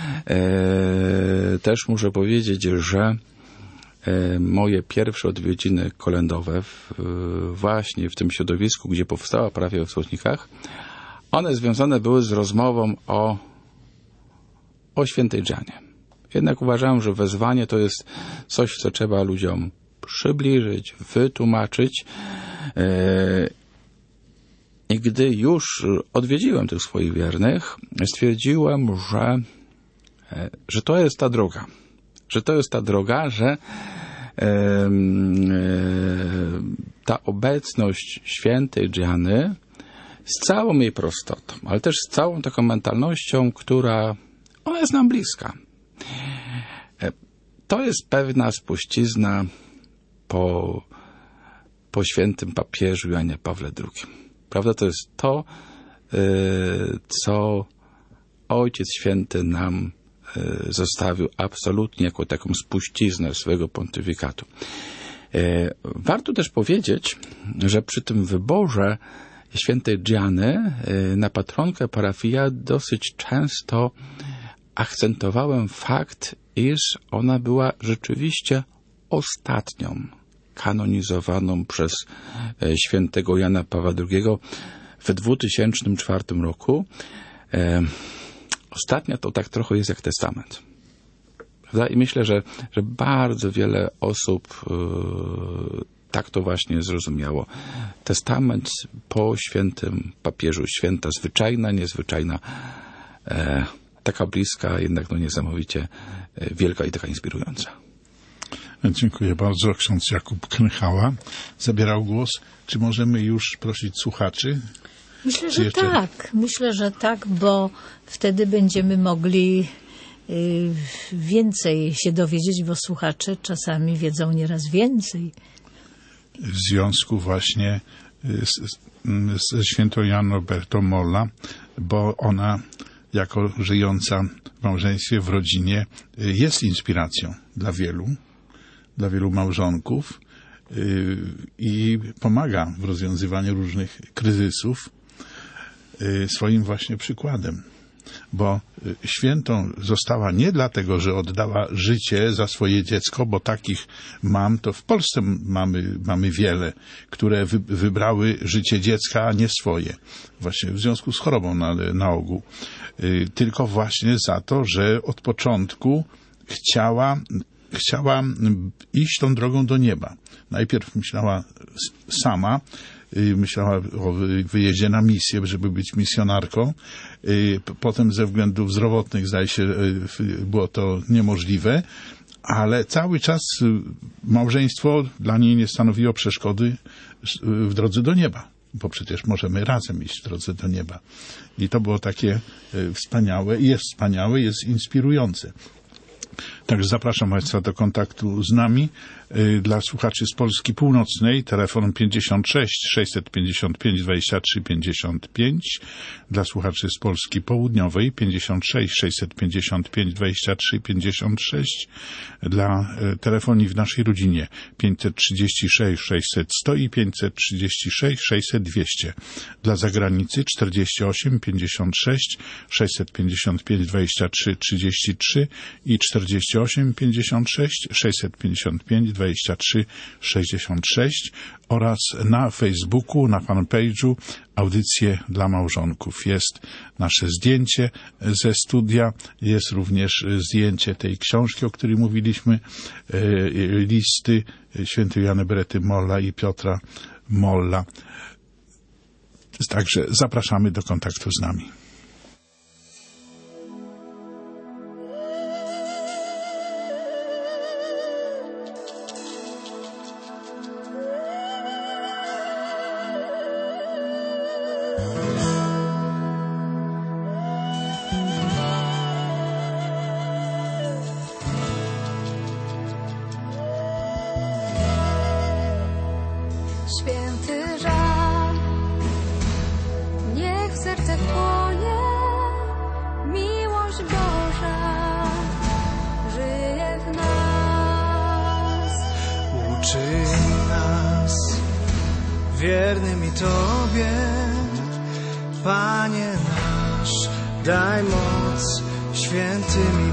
Też muszę powiedzieć, że moje pierwsze odwiedziny kolędowe właśnie w tym środowisku, gdzie powstała parafia w Złotnikach, one związane były z rozmową o świętej Giannie. Jednak uważałem, że wezwanie to jest coś, co trzeba ludziom przybliżyć, wytłumaczyć. I gdy już odwiedziłem tych swoich wiernych, stwierdziłem, że to jest ta droga. Że to jest ta droga, że ta obecność świętej Gianny z całą jej prostotą, ale też z całą taką mentalnością, która ona jest nam bliska. To jest pewna spuścizna po świętym papieżu Janie Pawle II. Prawda? To jest to, co Ojciec Święty nam zostawił absolutnie jako taką spuściznę swojego pontyfikatu. Warto też powiedzieć, że przy tym wyborze świętej Gianny na patronkę parafia dosyć często akcentowałem fakt, iż ona była rzeczywiście ostatnią kanonizowaną przez świętego Jana Pawła II w 2004 roku. Ostatnia to tak trochę jest jak testament. Prawda? I myślę, że bardzo wiele osób tak to właśnie zrozumiało. Testament po świętym papieżu. Święta zwyczajna, niezwyczajna, taka bliska, jednak niesamowicie wielka i taka inspirująca. Dziękuję bardzo. Ksiądz Jakub Krychała zabierał głos. Czy możemy już prosić słuchaczy? Myślę, że tak. Myślę, że tak, bo wtedy będziemy mogli więcej się dowiedzieć, bo słuchacze czasami wiedzą nieraz więcej. W związku właśnie ze świętą Joanną Berettą Molla, bo ona jako żyjąca w małżeństwie, w rodzinie jest inspiracją dla wielu małżonków i pomaga w rozwiązywaniu różnych kryzysów swoim właśnie przykładem. Bo świętą została nie dlatego, że oddała życie za swoje dziecko, bo takich mam, to w Polsce mamy wiele, które wybrały życie dziecka, a nie swoje. Właśnie w związku z chorobą na ogół. Tylko właśnie za to, że od początku chciała iść tą drogą do nieba. Najpierw myślała sama, myślała o wyjeździe na misję, żeby być misjonarką. Potem ze względów zdrowotnych, zdaje się, było to niemożliwe, ale cały czas małżeństwo dla niej nie stanowiło przeszkody w drodze do nieba, bo przecież możemy razem iść w drodze do nieba. I to było takie wspaniałe, jest inspirujące. Także zapraszam Państwa do kontaktu z nami. Dla słuchaczy z Polski Północnej telefon 56 655 23 55. Dla słuchaczy z Polski Południowej 56 655 23 56. Dla telefonii w naszej rodzinie 536 600 100 i 536 600 200. Dla zagranicy 48 56 655 23 33 i 48 56 655 23 66 oraz na Facebooku, na fanpage'u Audycje dla Małżonków. Jest nasze zdjęcie ze studia, jest również zdjęcie tej książki, o której mówiliśmy, listy świętej Joanny Berety Molla i Piotra Molla. Także zapraszamy do kontaktu z nami. Święty żal, niech w serce płonie, miłość Boża żyje w nas. Uczyń nas wiernymi Tobie, Panie nasz, daj moc świętymi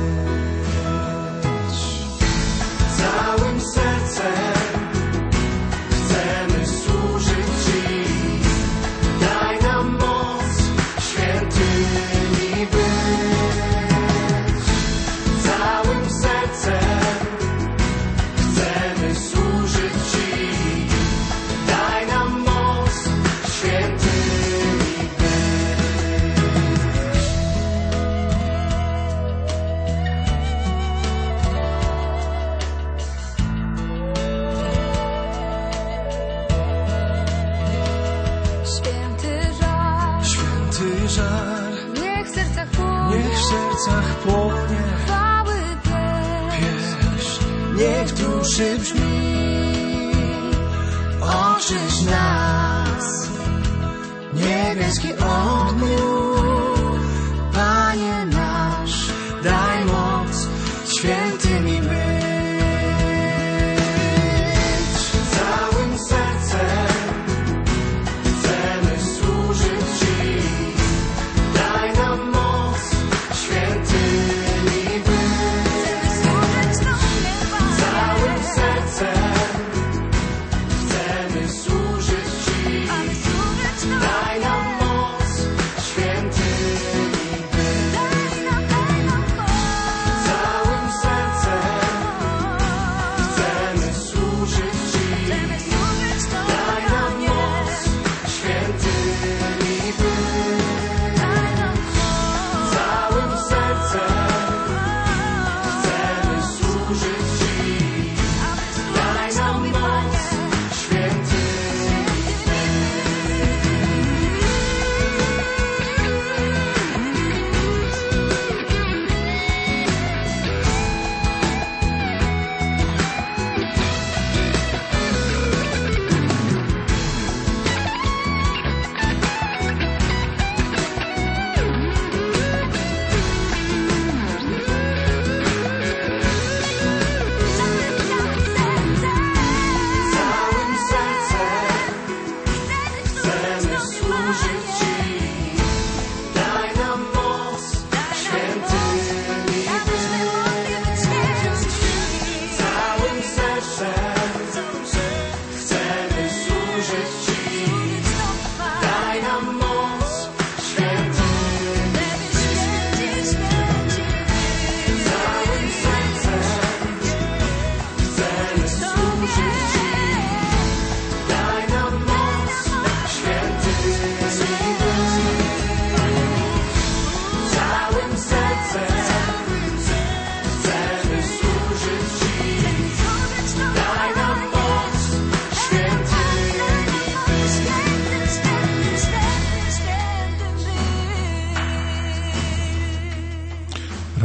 być. Całym sercem chcemy służyć Ci, daj nam moc świętymi być. Całym sercem chcemy służyć Ci, daj nam moc świętymi być. Święty żar, Niech w sercach płonie, niech w sercach płonie chwały pieśń, niech w duszy brzmi. Oczyść nas, niebieski ogniu, Panie nasz, daj moc świętymi być. Całym sercem chcemy służyć Ci, daj nam moc świętymi być. Całym sercem chcemy służyć Ci, daj nam moc świętymi być.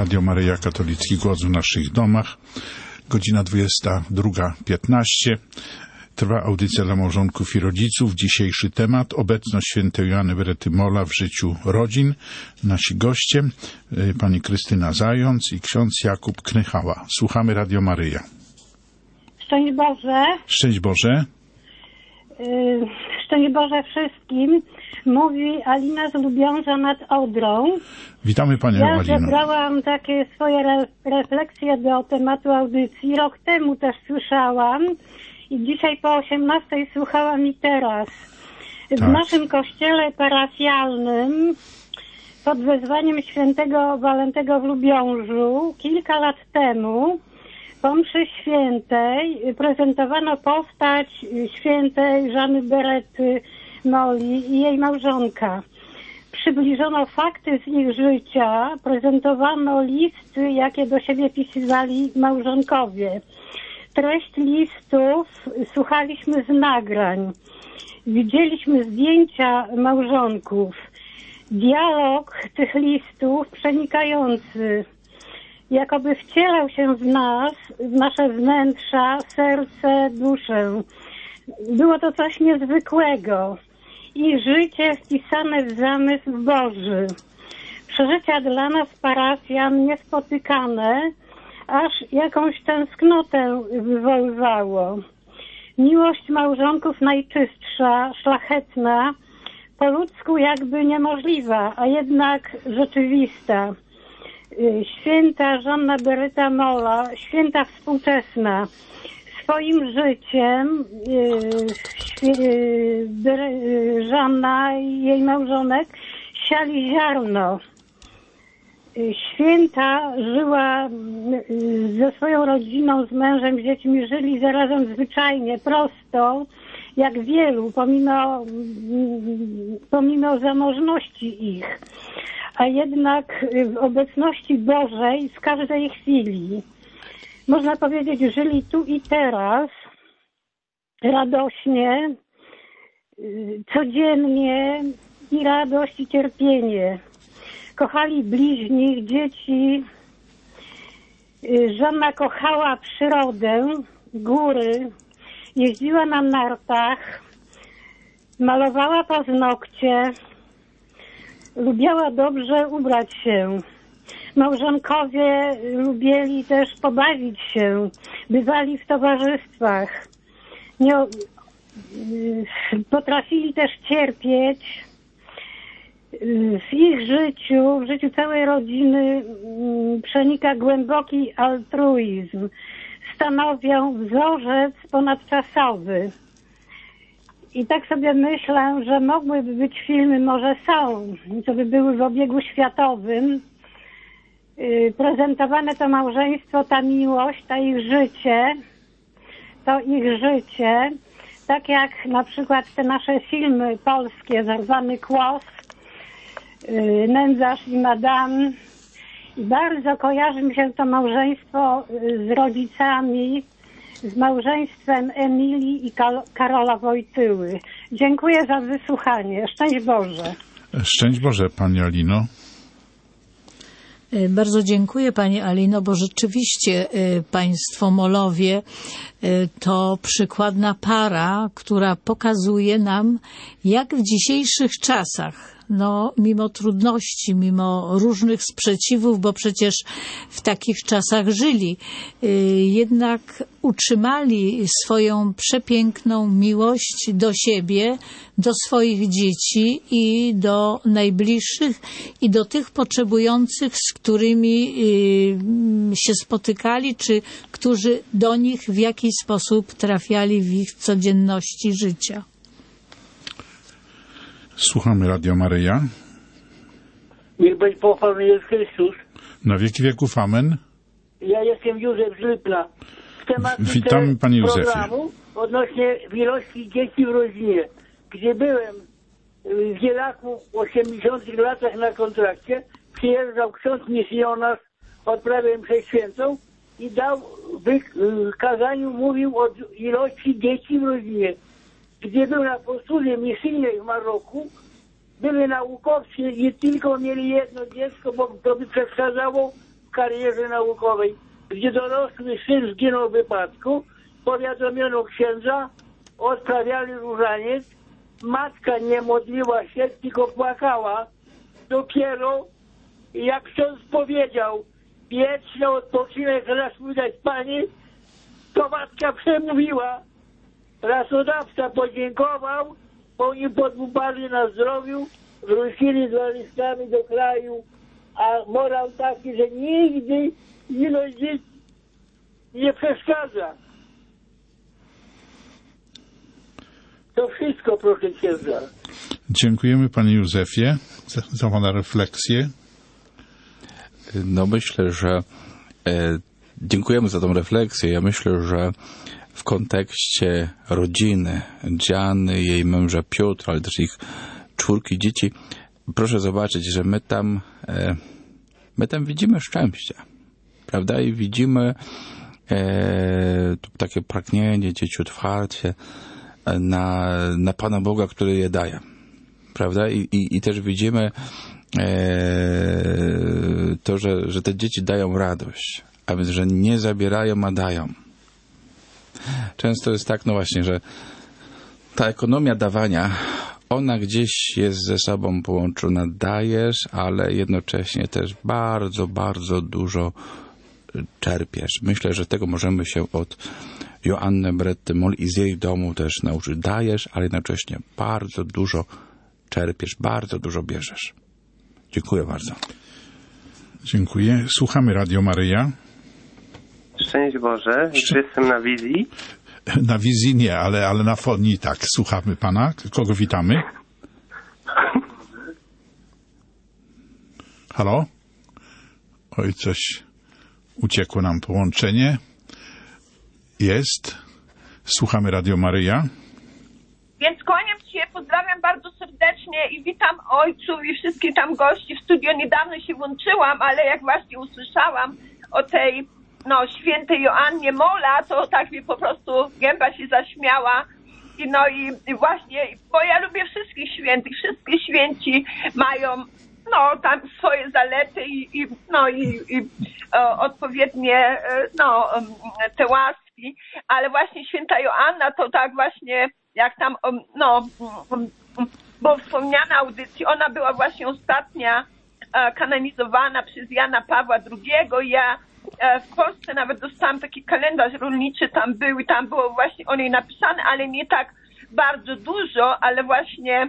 Radio Maryja, katolicki głos w naszych domach. Godzina 22:15. Trwa audycja dla małżonków i rodziców. Dzisiejszy temat: obecność świętej Joanny Berety Molla w życiu rodzin. Nasi goście, pani Krystyna Zając i ksiądz Jakub Knychała. Słuchamy Radio Maryja. Szczęść Boże. Szczęść Boże. Szczęść Boże wszystkim. Mówi Alina z Lubiąża nad Odrą. Witamy panią Ja Alino. zebrałam takie swoje refleksje do tematu audycji. Rok temu też słyszałam i dzisiaj po 18:00 słuchałam i teraz. W Tak. naszym kościele parafialnym pod wezwaniem świętego Walentego w Lubiążu kilka lat temu po mszy świętej prezentowano postać świętej Joanny Berety Molli i jej małżonka. Przybliżono fakty z ich życia, prezentowano listy, jakie do siebie pisywali małżonkowie. Treść listów słuchaliśmy z nagrań. Widzieliśmy zdjęcia małżonków. Dialog tych listów przenikający, jakoby wcielał się w nas, w nasze wnętrza, serce, duszę. Było to coś niezwykłego. Ich życie wpisane w zamysł Boży. Przeżycia dla nas parafian niespotykane, aż jakąś tęsknotę wywoływało. Miłość małżonków najczystsza, szlachetna, po ludzku jakby niemożliwa, a jednak rzeczywista. Święta Joanna Bereta Molla, święta współczesna, swoim życiem Joanna i jej małżonek siali ziarno. Święta żyła ze swoją rodziną, z mężem, z dziećmi, żyli zarazem zwyczajnie, prosto, jak wielu, pomimo zamożności ich. A jednak w obecności Bożej w każdej chwili. Można powiedzieć, żyli tu i teraz, radośnie, codziennie i radość i cierpienie. Kochali bliźnich, dzieci. Joanna kochała przyrodę, góry, jeździła na nartach, malowała paznokcie, lubiała dobrze ubrać się. Małżonkowie lubili też pobawić się, bywali w towarzystwach. Potrafili też cierpieć. W ich życiu, w życiu całej rodziny przenika głęboki altruizm. Stanowią wzorzec ponadczasowy. I tak sobie myślę, że mogłyby być filmy, może są, co by były w obiegu światowym, prezentowane to małżeństwo, ta miłość, to ich życie, tak jak na przykład te nasze filmy polskie, Zarwany Kłos, Nędzarz i Madame. I bardzo kojarzy mi się to małżeństwo z rodzicami, z małżeństwem Emilii i Karola Wojtyły. Dziękuję za wysłuchanie. Szczęść Boże. Szczęść Boże, pani Alino. Bardzo dziękuję pani Alino, bo rzeczywiście państwo Mollowie to przykładna para, która pokazuje nam, jak w dzisiejszych czasach, mimo trudności, mimo różnych sprzeciwów, bo przecież w takich czasach żyli, jednak utrzymali swoją przepiękną miłość do siebie, do swoich dzieci i do najbliższych i do tych potrzebujących, z którymi się spotykali, czy którzy do nich w jakiś sposób trafiali w ich codzienności życia. Słuchamy Radio Maryja. Niech będzie pochwalony Jezus Chrystus. Na wieki wieków amen. Ja jestem Józef z Lipna. W temacie Witamy, panie Józefie. programu odnośnie ilości dzieci w rodzinie. Gdzie byłem w Ieraku w 80 latach na kontrakcie, przyjeżdżał ksiądz misjonarz, odprawiał mszę świętą i dał w kazaniu mówił o ilości dzieci w rodzinie. Gdzie był na posługie misyjnej w Maroku, były naukowcy i tylko mieli jedno dziecko, bo to by przeszkadzało karierze naukowej, gdzie dorosły syn zginął w wypadku. Powiadomiono księdza, odprawiali różaniec. Matka nie modliła się, tylko płakała. Dopiero jak ksiądz powiedział, wieczny odpoczynek raz mu dać Pani, to matka przemówiła. Pracodawca podziękował, oni podbubali na zdrowiu, wrócili z walizkami do kraju, a morał taki, że nigdy ilość dzieci nie przeszkadza. To wszystko, proszę księdza. Dziękujemy panie Józefie za pana refleksję. No myślę, że dziękujemy za tą refleksję. Ja myślę, że w kontekście rodziny Dziany, jej męża Piotra, ale też ich 4 dzieci, proszę zobaczyć, że my tam widzimy szczęście, prawda? I widzimy takie pragnienie, dzieciotwarcie na Pana Boga, który je daje, prawda? I też widzimy to, że te dzieci dają radość, a więc, że nie zabierają, a dają. Często jest tak, no właśnie, że ta ekonomia dawania, ona gdzieś jest ze sobą połączona. Dajesz, ale jednocześnie też bardzo, bardzo dużo czerpiesz. Myślę, że tego możemy się od Joanny Bretty-Moll i z jej domu też nauczyć. Dajesz, ale jednocześnie bardzo dużo czerpiesz, bardzo dużo bierzesz. Dziękuję bardzo. Dziękuję. Słuchamy Radio Maryja. Szczęść Boże. Jestem na wizji. Na wizji nie, ale na fonii tak. Słuchamy pana. Kogo witamy? Halo? Oj, coś uciekło nam połączenie. Jest. Słuchamy Radio Maryja. Więc kłaniam się, pozdrawiam bardzo serdecznie i witam ojców i wszystkich tam gości w studio. Niedawno się włączyłam, ale jak właśnie usłyszałam o tej świętej Joannie Molla, to tak mi po prostu gęba się zaśmiała. I właśnie, bo ja lubię wszystkich świętych, wszystkie święci mają tam swoje zalety i odpowiednie te łaski, ale właśnie święta Joanna to tak właśnie jak tam bo wspomniana audycji, ona była właśnie ostatnia kanonizowana przez Jana Pawła II. Ja w Polsce nawet dostałam taki kalendarz rolniczy, tam był i tam było właśnie o niej napisane, ale nie tak bardzo dużo, ale właśnie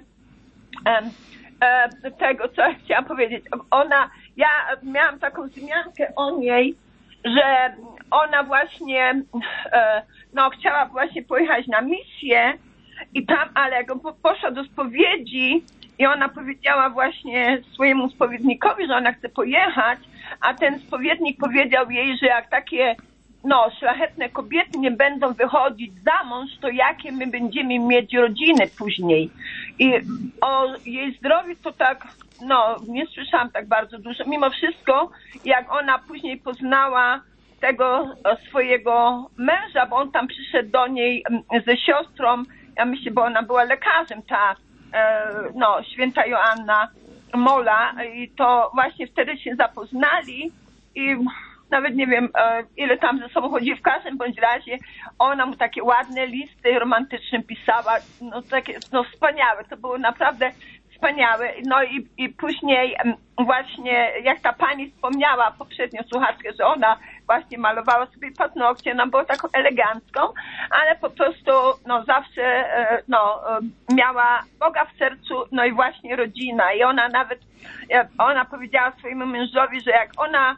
tego, co ja chciałam powiedzieć. Ja miałam taką wzmiankę o niej, że ona właśnie chciała właśnie pojechać na misję i tam, ale jak poszła do spowiedzi i ona powiedziała właśnie swojemu spowiednikowi, że ona chce pojechać, a ten spowiednik powiedział jej, że jak takie szlachetne kobiety nie będą wychodzić za mąż, to jakie my będziemy mieć rodziny później. I o jej zdrowiu to tak, nie słyszałam tak bardzo dużo. Mimo wszystko, jak ona później poznała tego swojego męża, bo on tam przyszedł do niej ze siostrą, ja myślę, bo ona była lekarzem, ta święta Joanna Molla, i to właśnie wtedy się zapoznali i nawet nie wiem, ile tam ze sobą chodzi, w każdym bądź razie ona mu takie ładne listy romantyczne pisała, takie, wspaniałe, to było naprawdę wspaniałe. I później właśnie, jak ta pani wspomniała poprzednio słuchaczkę, że ona właśnie malowała sobie paznokcie, ona była taką elegancką, ale po prostu zawsze miała Boga w sercu, i właśnie rodzina. I ona nawet, ona powiedziała swojemu mężowi, że jak ona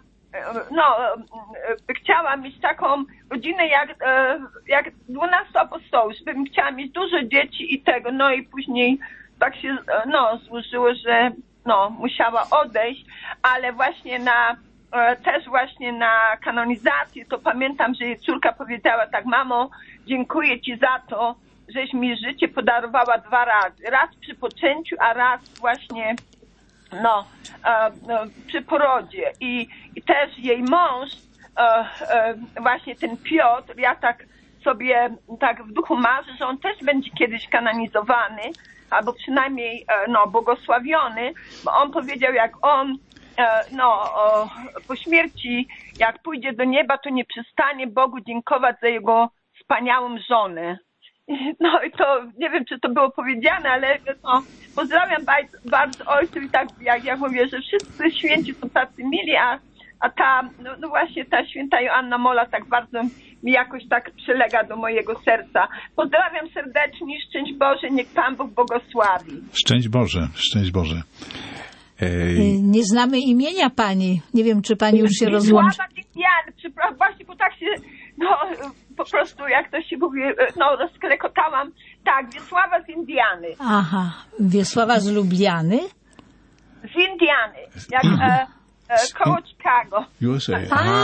chciała mieć taką rodzinę jak 12 apostołów, żebym chciała mieć dużo dzieci i tego, i później tak się złożyło, że musiała odejść, ale właśnie też właśnie na kanonizację, to pamiętam, że jej córka powiedziała tak: mamo, dziękuję ci za to, żeś mi życie podarowała 2 razy. Raz przy poczęciu, a raz właśnie przy porodzie. I też jej mąż, właśnie ten Piotr, ja tak sobie tak w duchu marzę, że on też będzie kiedyś kanonizowany, albo przynajmniej błogosławiony, bo on powiedział, jak on po śmierci, jak pójdzie do nieba, to nie przestanie Bogu dziękować za jego wspaniałą żonę. No i to, nie wiem, czy to było powiedziane, ale no, pozdrawiam bardzo ojców i tak, jak ja mówię, że wszyscy święci są tacy mili, a ta, no właśnie ta święta Joanna Mola tak bardzo mi jakoś tak przylega do mojego serca. Pozdrawiam serdecznie, szczęść Boże, niech Pan Bóg błogosławi. Szczęść Boże, szczęść Boże. Nie znamy imienia pani. Nie wiem, czy pani już się rozłączy. Wiesława Indiany, przepraszam, właśnie, bo tak się, po prostu, jak to się mówi, rozklekotałam. Tak, Wiesława z Indiany. Aha, Wiesława z Lubliany? Z Indiany, jak koło Chicago. USA.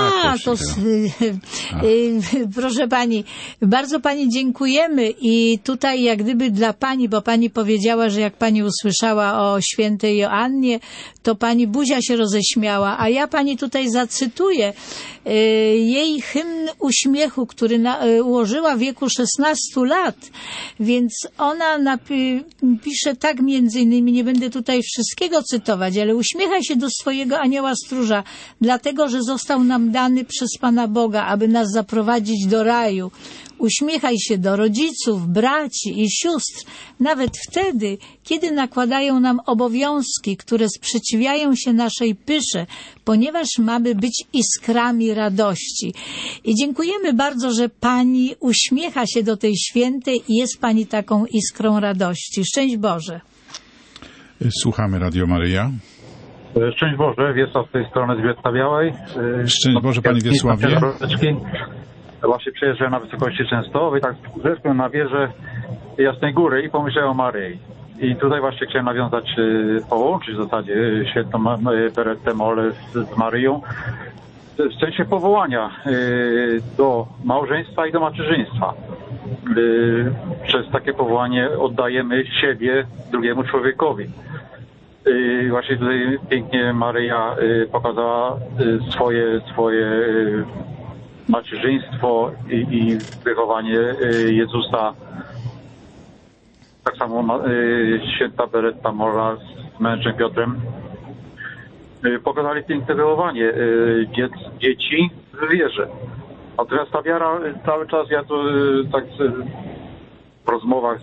Proszę pani, bardzo pani dziękujemy i tutaj jak gdyby dla pani, bo pani powiedziała, że jak pani usłyszała o świętej Joannie, to pani buzia się roześmiała, a ja pani tutaj zacytuję jej hymn uśmiechu, który ułożyła w wieku 16 lat, więc ona pisze tak między innymi, nie będę tutaj wszystkiego cytować, ale uśmiechaj się do swojego anioła stróża, dlatego, że został nam dany przez Pana Boga, aby nas zaprowadzić do raju. Uśmiechaj się do rodziców, braci i sióstr, nawet wtedy, kiedy nakładają nam obowiązki, które sprzeciwiają się naszej pysze, ponieważ mamy być iskrami radości. I dziękujemy bardzo, że Pani uśmiecha się do tej świętej i jest Pani taką iskrą radości. Szczęść Boże. Słuchamy Radio Maryja. Szczęść Boże, Wiesław z tej strony z Bielska Białej. Szczęść Boże, Panie Wiesławie. Właśnie przyjeżdżałem na wysokości Częstochowej, tak zeszłem na wieżę Jasnej Góry i pomyślałem o Maryi. I tutaj właśnie chciałem nawiązać, połączyć w zasadzie świętą Berettę Mollę z Maryją w sensie powołania do małżeństwa i do macierzyństwa. Przez takie powołanie oddajemy siebie drugiemu człowiekowi. Właśnie tutaj pięknie Maryja pokazała swoje macierzyństwo i wychowanie Jezusa. Tak samo święta Beretta Molla z mężem Piotrem pokazali piękne wychowanie dzieci w wierze. A teraz ta wiara cały czas, ja tu tak w rozmowach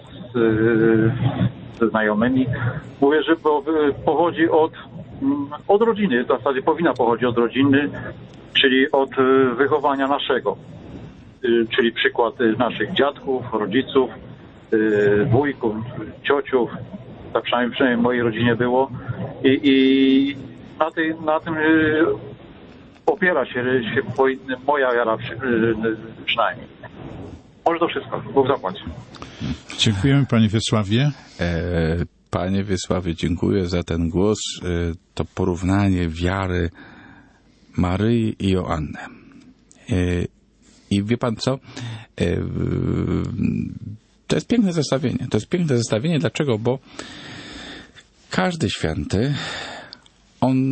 ze znajomymi mówię, że pochodzi od rodziny, w zasadzie powinna pochodzić od rodziny, czyli od wychowania naszego, czyli przykład naszych dziadków, rodziców, wujków, ciociów, tak przynajmniej w mojej rodzinie było i na tym opiera się moja wiara przynajmniej. Może to wszystko, Bóg zapłać. Dziękujemy Panie Wiesławie. Panie Wiesławie, dziękuję za ten głos, to porównanie wiary Maryi i Joanny. I wie pan co? To jest piękne zestawienie. To jest piękne zestawienie. Dlaczego? Bo każdy święty, on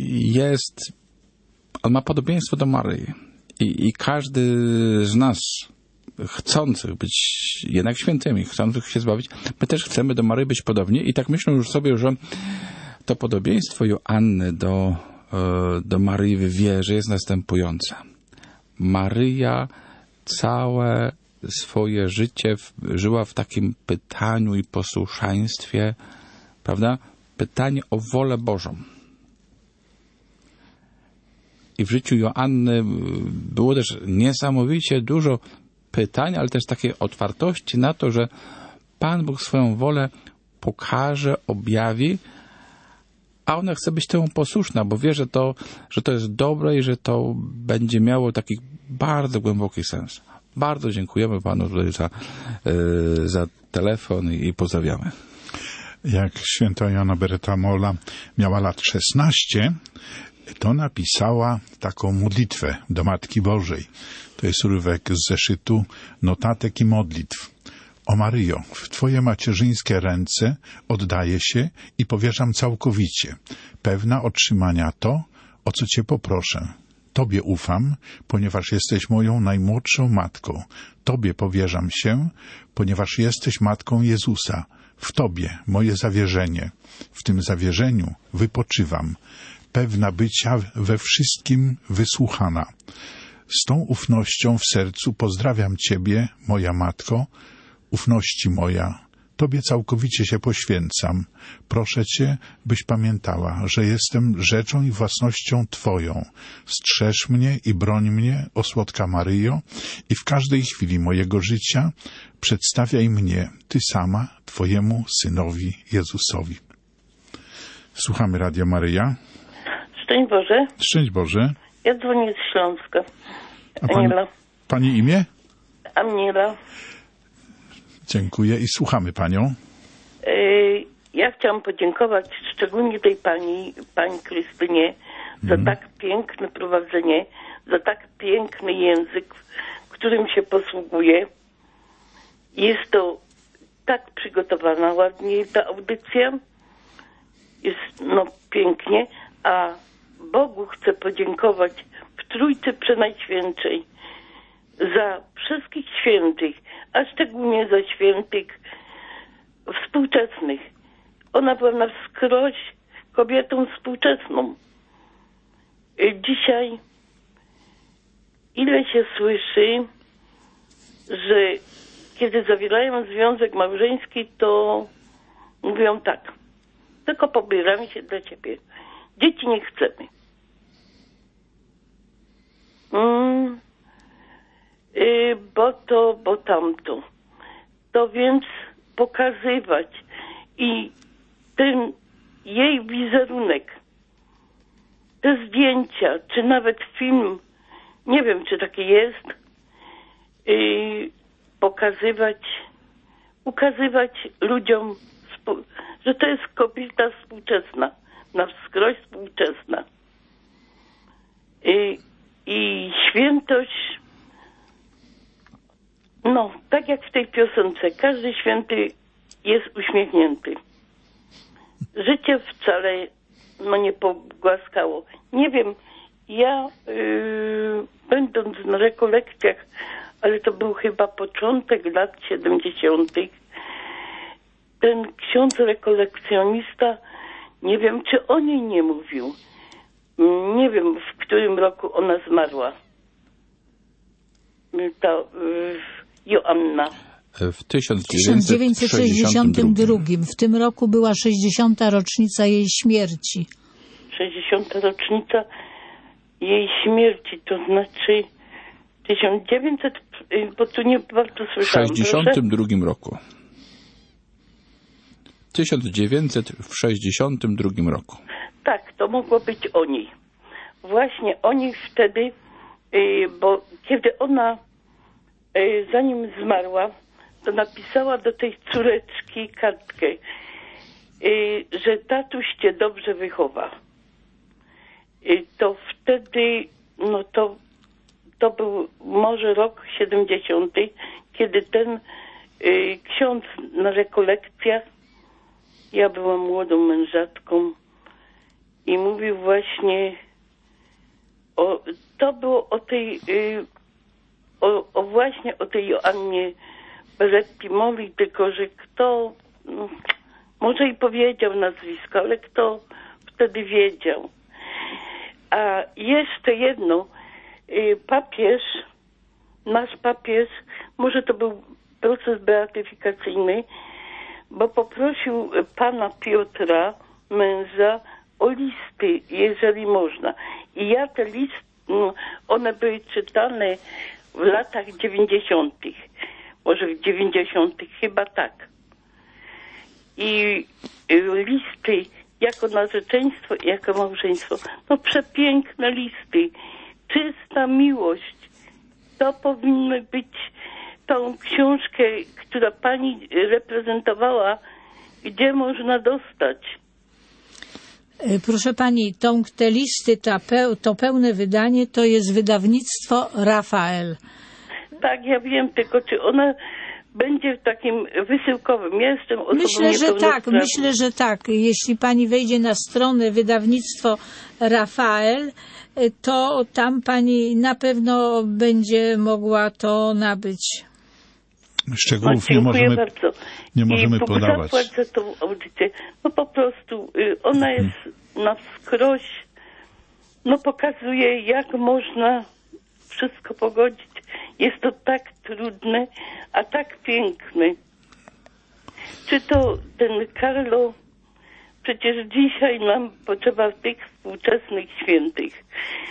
ma podobieństwo do Maryi. I każdy z nas, chcących być jednak świętymi, chcących się zbawić, my też chcemy do Maryi być podobni. I tak myślę już sobie, że to podobieństwo Joanny do Maryi w wierze jest następujące. Maryja całe swoje życie żyła w takim pytaniu i posłuszeństwie, prawda? Pytanie o wolę Bożą. I w życiu Joanny było też niesamowicie dużo pytań, ale też takiej otwartości na to, że Pan Bóg swoją wolę pokaże, objawi, a ona chce być temu posłuszna, bo wie, że to jest dobre i że to będzie miało taki bardzo głęboki sens. Bardzo dziękujemy Panu tutaj za telefon i pozdrawiamy. Jak święta Joanna Beretta Molla miała lat 16, to napisała taką modlitwę do Matki Bożej. To jest urywek z zeszytu notatek i modlitw. O Maryjo, w Twoje macierzyńskie ręce oddaję się i powierzam całkowicie, pewna otrzymania to, o co Cię poproszę. Tobie ufam, ponieważ jesteś moją najmłodszą matką. Tobie powierzam się, ponieważ jesteś matką Jezusa. W Tobie moje zawierzenie. W tym zawierzeniu wypoczywam. pewna bycia we wszystkim wysłuchana. Z tą ufnością w sercu pozdrawiam Ciebie, moja Matko, ufności moja. Tobie całkowicie się poświęcam. Proszę Cię, byś pamiętała, że jestem rzeczą i własnością Twoją. Strzeż mnie i broń mnie, o słodka Maryjo, i w każdej chwili mojego życia przedstawiaj mnie, Ty sama, Twojemu Synowi Jezusowi. Słuchamy Radia Maryja. Szczęść Boże. Szczęść Boże. Ja dzwonię z Śląska. A Aniela. Pani imię? Aniela. Dziękuję i słuchamy Panią. Ja chciałam podziękować szczególnie tej pani Krystynie za tak piękne prowadzenie, za tak piękny język, którym się posługuje. Jest to tak przygotowana ładnie ta audycja. Jest pięknie, a Bogu chcę podziękować w Trójcy Przenajświętszej za wszystkich świętych, a szczególnie za świętych współczesnych. Ona była na wskroś kobietą współczesną. Dzisiaj ile się słyszy, że kiedy zawierają związek małżeński, to mówią tak: tylko pobieramy się dla ciebie. Dzieci nie chcemy. Bo tamto. To więc pokazywać i ten jej wizerunek, te zdjęcia, czy nawet film, nie wiem, czy taki jest, ukazywać ludziom, że to jest kobieta współczesna, na wskroś współczesna. I świętość, tak jak w tej piosence, każdy święty jest uśmiechnięty. Życie wcale nie pogłaskało. Nie wiem, ja będąc na rekolekcjach, ale to był chyba początek lat 70., ten ksiądz rekolekcjonista, nie wiem, czy o niej nie mówił. Nie wiem, w którym roku ona zmarła. Ta Joanna. W 1962. W tym roku była 60. rocznica jej śmierci. 60. rocznica jej śmierci, to znaczy 1900, bo tu nie bardzo słyszałam. W 62 roku. 1962 roku. Tak, to mogło być o niej. Właśnie o niej wtedy, bo kiedy ona, zanim zmarła, to napisała do tej córeczki kartkę, że tatuś cię dobrze wychowa. To wtedy, to był może rok 70., kiedy ten ksiądz na rekolekcjach, ja byłam młodą mężatką i mówił właśnie to było właśnie o tej Joannie Beretti Moli, tylko że kto, może i powiedział nazwisko, ale kto wtedy wiedział. A jeszcze jedno, nasz papież, może to był proces beatyfikacyjny, bo poprosił pana Piotra, męża, o listy, jeżeli można. I ja te listy, one były czytane w latach 90., może w 90., chyba tak. I listy jako narzeczeństwo i jako małżeństwo, przepiękne listy, czysta miłość. To powinny być tą książkę, która pani reprezentowała, gdzie można dostać. Proszę pani, te listy, to pełne wydanie to jest wydawnictwo Rafael. Tak, ja wiem, tylko czy ona będzie w takim wysyłkowym. Ja jestem osobą Myślę, że tak. Jeśli pani wejdzie na stronę wydawnictwo Rafael, to tam pani na pewno będzie mogła to nabyć. Szczegółów nie możemy podawać. Za tą audycję. Po prostu ona jest na wskroś no pokazuje, jak można wszystko pogodzić. Jest to tak trudne, a tak piękne. Czy to ten Carlo, przecież dzisiaj nam potrzeba tych współczesnych świętych.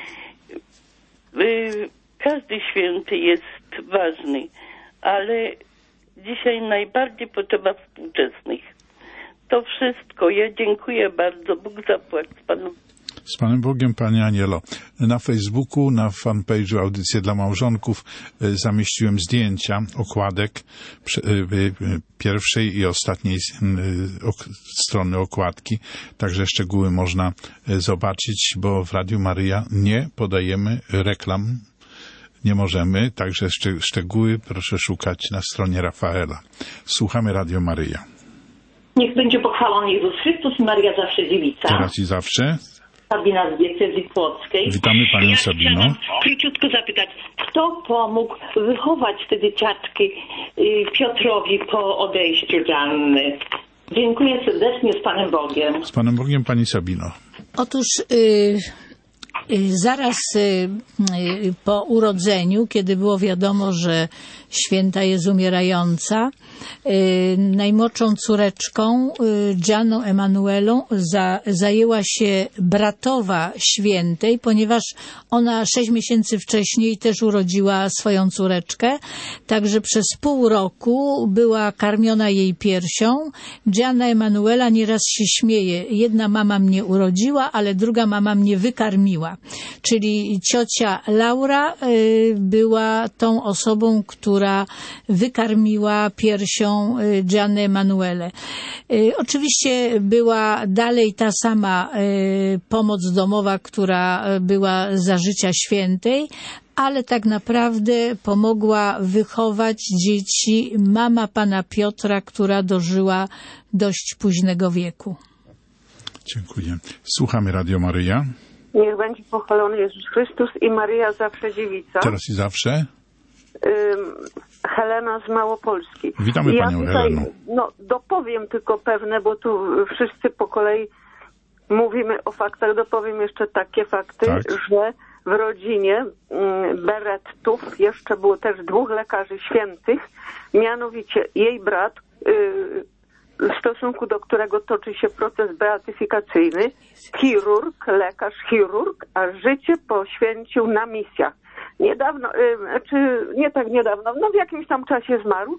Każdy święty jest ważny, ale dzisiaj najbardziej potrzeba współczesnych. To wszystko. Ja dziękuję bardzo. Bóg zapłać Panu. Z Panem Bogiem, Pani Anielo. Na Facebooku, na fanpage'u Audycje dla Małżonków zamieściłem zdjęcia okładek pierwszej i ostatniej strony okładki. Także szczegóły można zobaczyć, bo w Radiu Maryja nie podajemy reklam. Nie możemy, także szczegóły proszę szukać na stronie Rafaela. Słuchamy Radio Maryja. Niech będzie pochwalony Jezus Chrystus i Maria zawsze dziewica. Teraz i zawsze. Sabina z diecezji płockiej. Witamy Panią Sabino. Chciałam króciutko zapytać, kto pomógł wychować te dzieciaczki Piotrowi po odejściu Gianny? Dziękuję serdecznie, z Panem Bogiem. Z Panem Bogiem, Pani Sabino. Otóż zaraz po urodzeniu, kiedy było wiadomo, że święta jest umierająca, najmłodszą córeczką Gianną Emanuelą zajęła się bratowa świętej, ponieważ ona 6 miesięcy wcześniej też urodziła swoją córeczkę, także przez pół roku była karmiona jej piersią. Gianna Emanuela nieraz się śmieje: jedna mama mnie urodziła, ale druga mama mnie wykarmiła. Czyli ciocia Laura była tą osobą, która wykarmiła piersią Giannę Emanuelę. Oczywiście była dalej ta sama pomoc domowa, która była za życia świętej, ale tak naprawdę pomogła wychować dzieci mama pana Piotra, która dożyła dość późnego wieku. Dziękuję. Słuchamy Radio Maryja. Niech będzie pochwalony Jezus Chrystus i Maryja zawsze dziewica. Teraz i zawsze. Helena z Małopolski. Witamy Panią Heleno. Dopowiem tylko pewne, bo tu wszyscy po kolei mówimy o faktach. Dopowiem jeszcze takie fakty, że w rodzinie Berettów jeszcze było też 2 lekarzy świętych, mianowicie jej brat, w stosunku do którego toczy się proces beatyfikacyjny, lekarz chirurg, a życie poświęcił na misjach. Niedawno, nie tak niedawno, w jakimś tam czasie zmarł.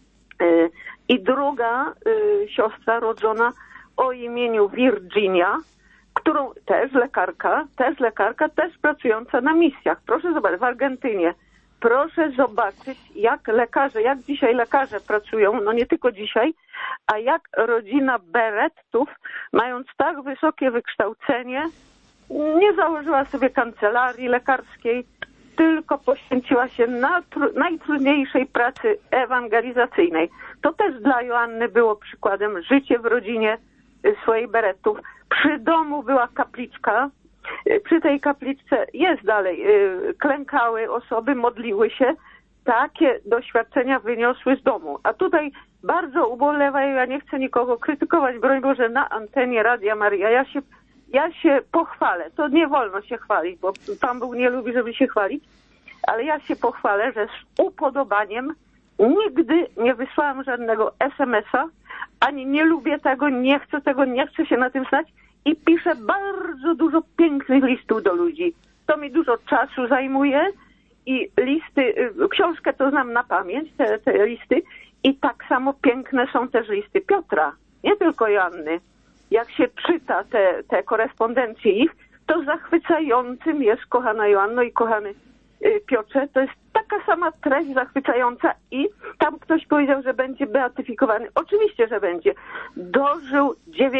I druga siostra rodzona o imieniu Virginia, którą też lekarka, też pracująca na misjach. Proszę zobaczyć, w Argentynie. Proszę zobaczyć, jak dzisiaj lekarze pracują, no nie tylko dzisiaj, a jak rodzina Berettów, mając tak wysokie wykształcenie, nie założyła sobie kancelarii lekarskiej, tylko poświęciła się najtrudniejszej pracy ewangelizacyjnej. To też dla Joanny było przykładem. Życie w rodzinie swojej Berettów. Przy domu była kapliczka. Przy tej kapliczce jest dalej. Klękały osoby, modliły się. Takie doświadczenia wyniosły z domu. A tutaj bardzo ubolewają, ja nie chcę nikogo krytykować, broń Boże, na antenie Radia Maryja. Ja się pochwalę. To nie wolno się chwalić, bo Pan Bóg nie lubi, żeby się chwalić. Ale ja się pochwalę, że z upodobaniem nigdy nie wysłałam żadnego SMS-a, ani nie lubię tego, nie chcę się na tym znać i piszę bardzo dużo pięknych listów do ludzi. To mi dużo czasu zajmuje i listy, książkę to znam na pamięć, te listy, i tak samo piękne są też listy Piotra, nie tylko Joanny. Jak się czyta te korespondencje ich, to zachwycającym jest, kochana Joanno i kochany Piotrze, to jest taka sama treść zachwycająca i tam ktoś powiedział, że będzie beatyfikowany. Oczywiście, że będzie. Dożył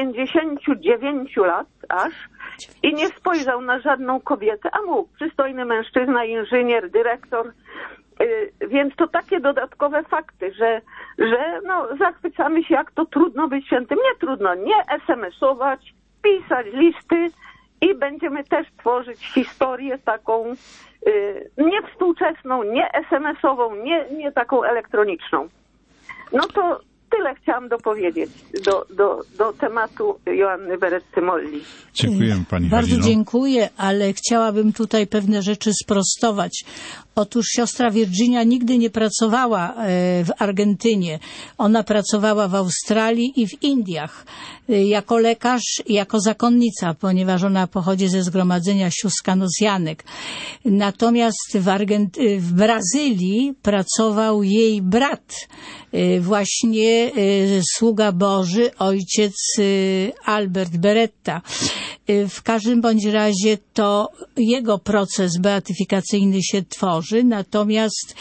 99 lat aż i nie spojrzał na żadną kobietę, a mógł. Przystojny mężczyzna, inżynier, dyrektor. Więc to takie dodatkowe fakty, że zachwycamy się, jak to trudno być świętym. Nie trudno, nie SMS-ować, pisać listy i będziemy też tworzyć historię taką nie współczesną, nie SMS-ową, nie taką elektroniczną. No tyle chciałam dopowiedzieć do tematu Joanny Beretty-Molli. Dziękuję pani Bardzo Halino. dziękuję, ale chciałabym tutaj pewne rzeczy sprostować. Otóż siostra Virginia nigdy nie pracowała w Argentynie. Ona pracowała w Australii i w Indiach jako lekarz i jako zakonnica, ponieważ ona pochodzi ze zgromadzenia sióstr kanozjanek. Natomiast w Brazylii pracował jej brat, właśnie sługa Boży, ojciec Albert Beretta. W każdym bądź razie to jego proces beatyfikacyjny się tworzy, natomiast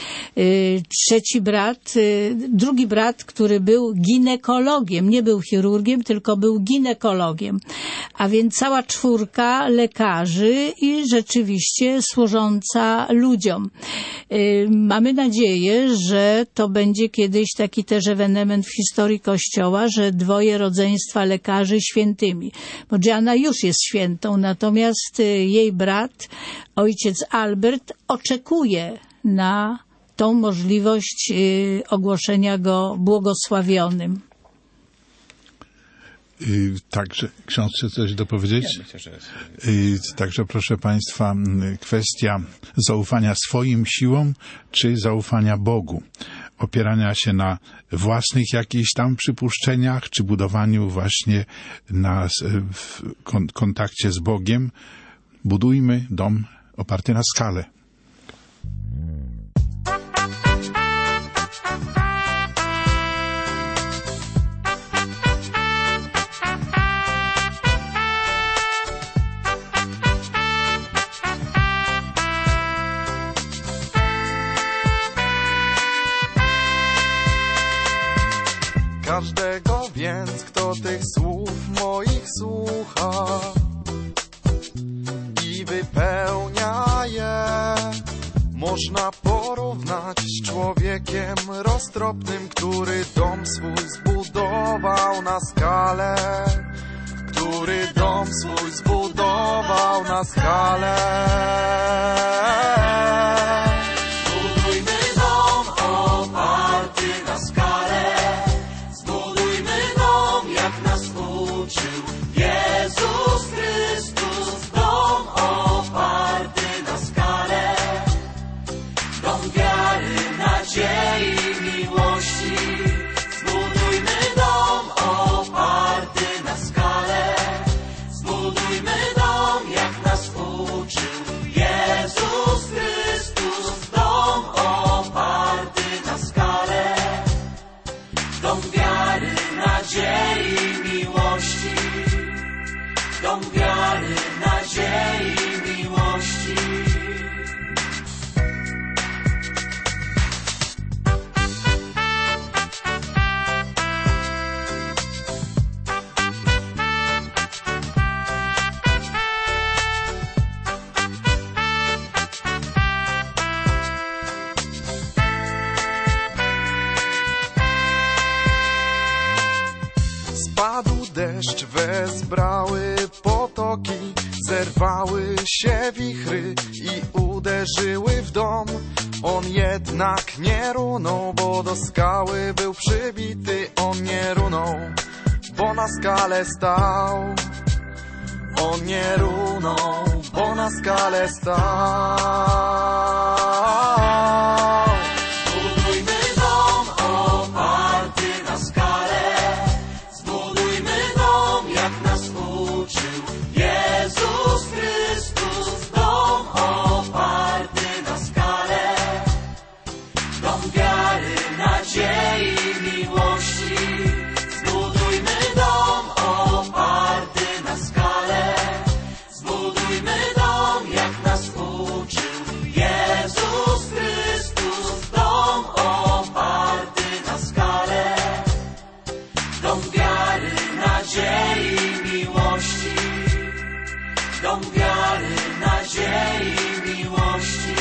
drugi brat, który był ginekologiem, nie był chirurgiem, tylko był ginekologiem, a więc cała czwórka lekarzy i rzeczywiście służąca ludziom. Mamy nadzieję, że to będzie kiedyś taki też ewenement w historii Kościoła, że dwoje rodzeństwa lekarzy świętymi. Bo Gianna już jest świętą, natomiast jej brat, ojciec Albert, oczekuje na tą możliwość ogłoszenia go błogosławionym. Także ksiądz chce coś dopowiedzieć? Ja myślę, że Także proszę państwa, kwestia zaufania swoim siłom, czy zaufania Bogu. Opierania się na własnych jakichś tam przypuszczeniach, czy budowaniu właśnie na kontakcie z Bogiem. Budujmy dom oparty na skale. Każdego więc, kto tych słów moich słucha i wypełnia je, można porównać z człowiekiem roztropnym, który dom swój zbudował na skale, który dom swój zbudował na skale. Zbudujmy dom oparty na skale. Zbudujmy dom, jak nas uczył Jezus Chrystus. Dom oparty na skale. Dom wiary, nadziei, miłości. Zbudujmy dom oparty na skale. Zbudujmy dom, jak nas uczył Jezus Chrystus. Dom oparty na skale. Dom wiary, nadziei, miłości. Dom wiary, nadziei, miłości. Spadł deszcz, wezbrały potoki, zerwały się wichry i uderzyły w dom. On jednak nie runął, bo do skały był przybity. On nie runął, bo na skale stał. On nie runął, bo na skale stał. Zbudujmy dom oparty na skale. Zbudujmy dom, jak nas uczył Jezus Chrystus. Dom oparty na skale. Dom wiary, nadziei, miłości. Zbudujmy dom oparty na skale. Zbudujmy dom, jak nas uczył Jezus Chrystus. Dom oparty na skale. Dom wiary, nadziei, miłości. Dom wiary, nadziei, miłości.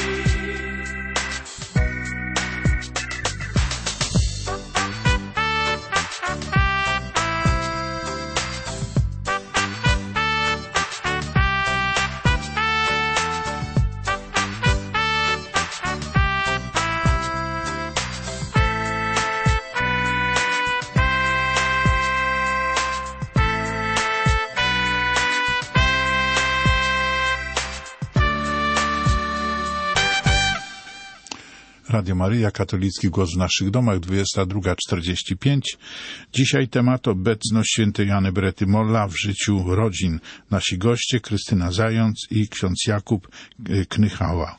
Radio Maryja, katolicki głos w naszych domach, 22:45. Dzisiaj temat obecność świętej Joanny Berety Molla w życiu rodzin. Nasi goście Krystyna Zając i ksiądz Jakub Knychała.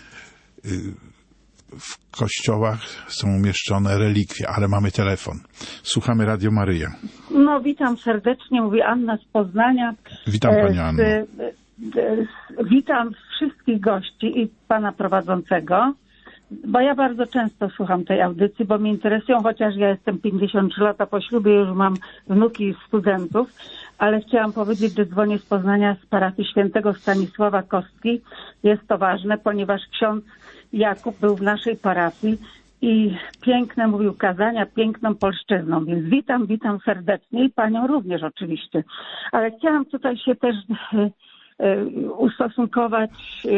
W kościołach są umieszczone relikwie, ale mamy telefon. Słuchamy Radio Maryja. No, witam serdecznie, mówi Anna z Poznania. Witam Pani Anno. Witam wszystkich gości i Pana prowadzącego, bo ja bardzo często słucham tej audycji, bo mnie interesują, chociaż ja jestem 53 lata po ślubie, już mam wnuki i studentów, ale chciałam powiedzieć, że dzwonię z Poznania z parafii świętego Stanisława Kostki. Jest to ważne, ponieważ ksiądz Jakub był w naszej parafii i piękne mówił kazania, piękną polszczyzną, więc witam serdecznie i Panią również oczywiście. Ale chciałam tutaj się też ustosunkować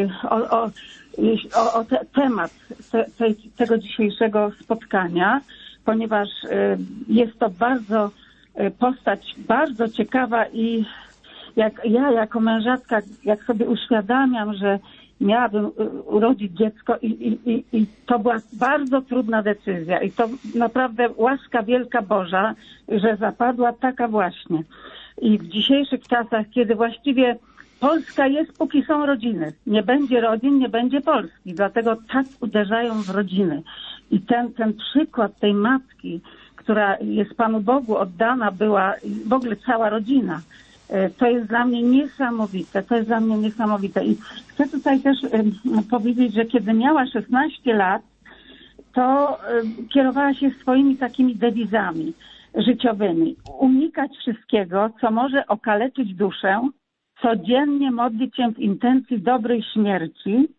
o temat tego dzisiejszego spotkania, ponieważ jest to postać bardzo ciekawa i ja jako mężatka, jak sobie uświadamiam, że miałabym urodzić dziecko i to była bardzo trudna decyzja i to naprawdę łaska wielka Boża, że zapadła taka właśnie. I w dzisiejszych czasach, kiedy właściwie Polska jest, póki są rodziny. Nie będzie rodzin, nie będzie Polski. Dlatego tak uderzają w rodziny. I ten przykład tej matki, która jest Panu Bogu oddana była, w ogóle cała rodzina, to jest dla mnie niesamowite. I chcę tutaj też powiedzieć, że kiedy miała 16 lat, to kierowała się swoimi takimi dewizami życiowymi. Unikać wszystkiego, co może okaleczyć duszę, codziennie modlić się w intencji dobrej śmierci,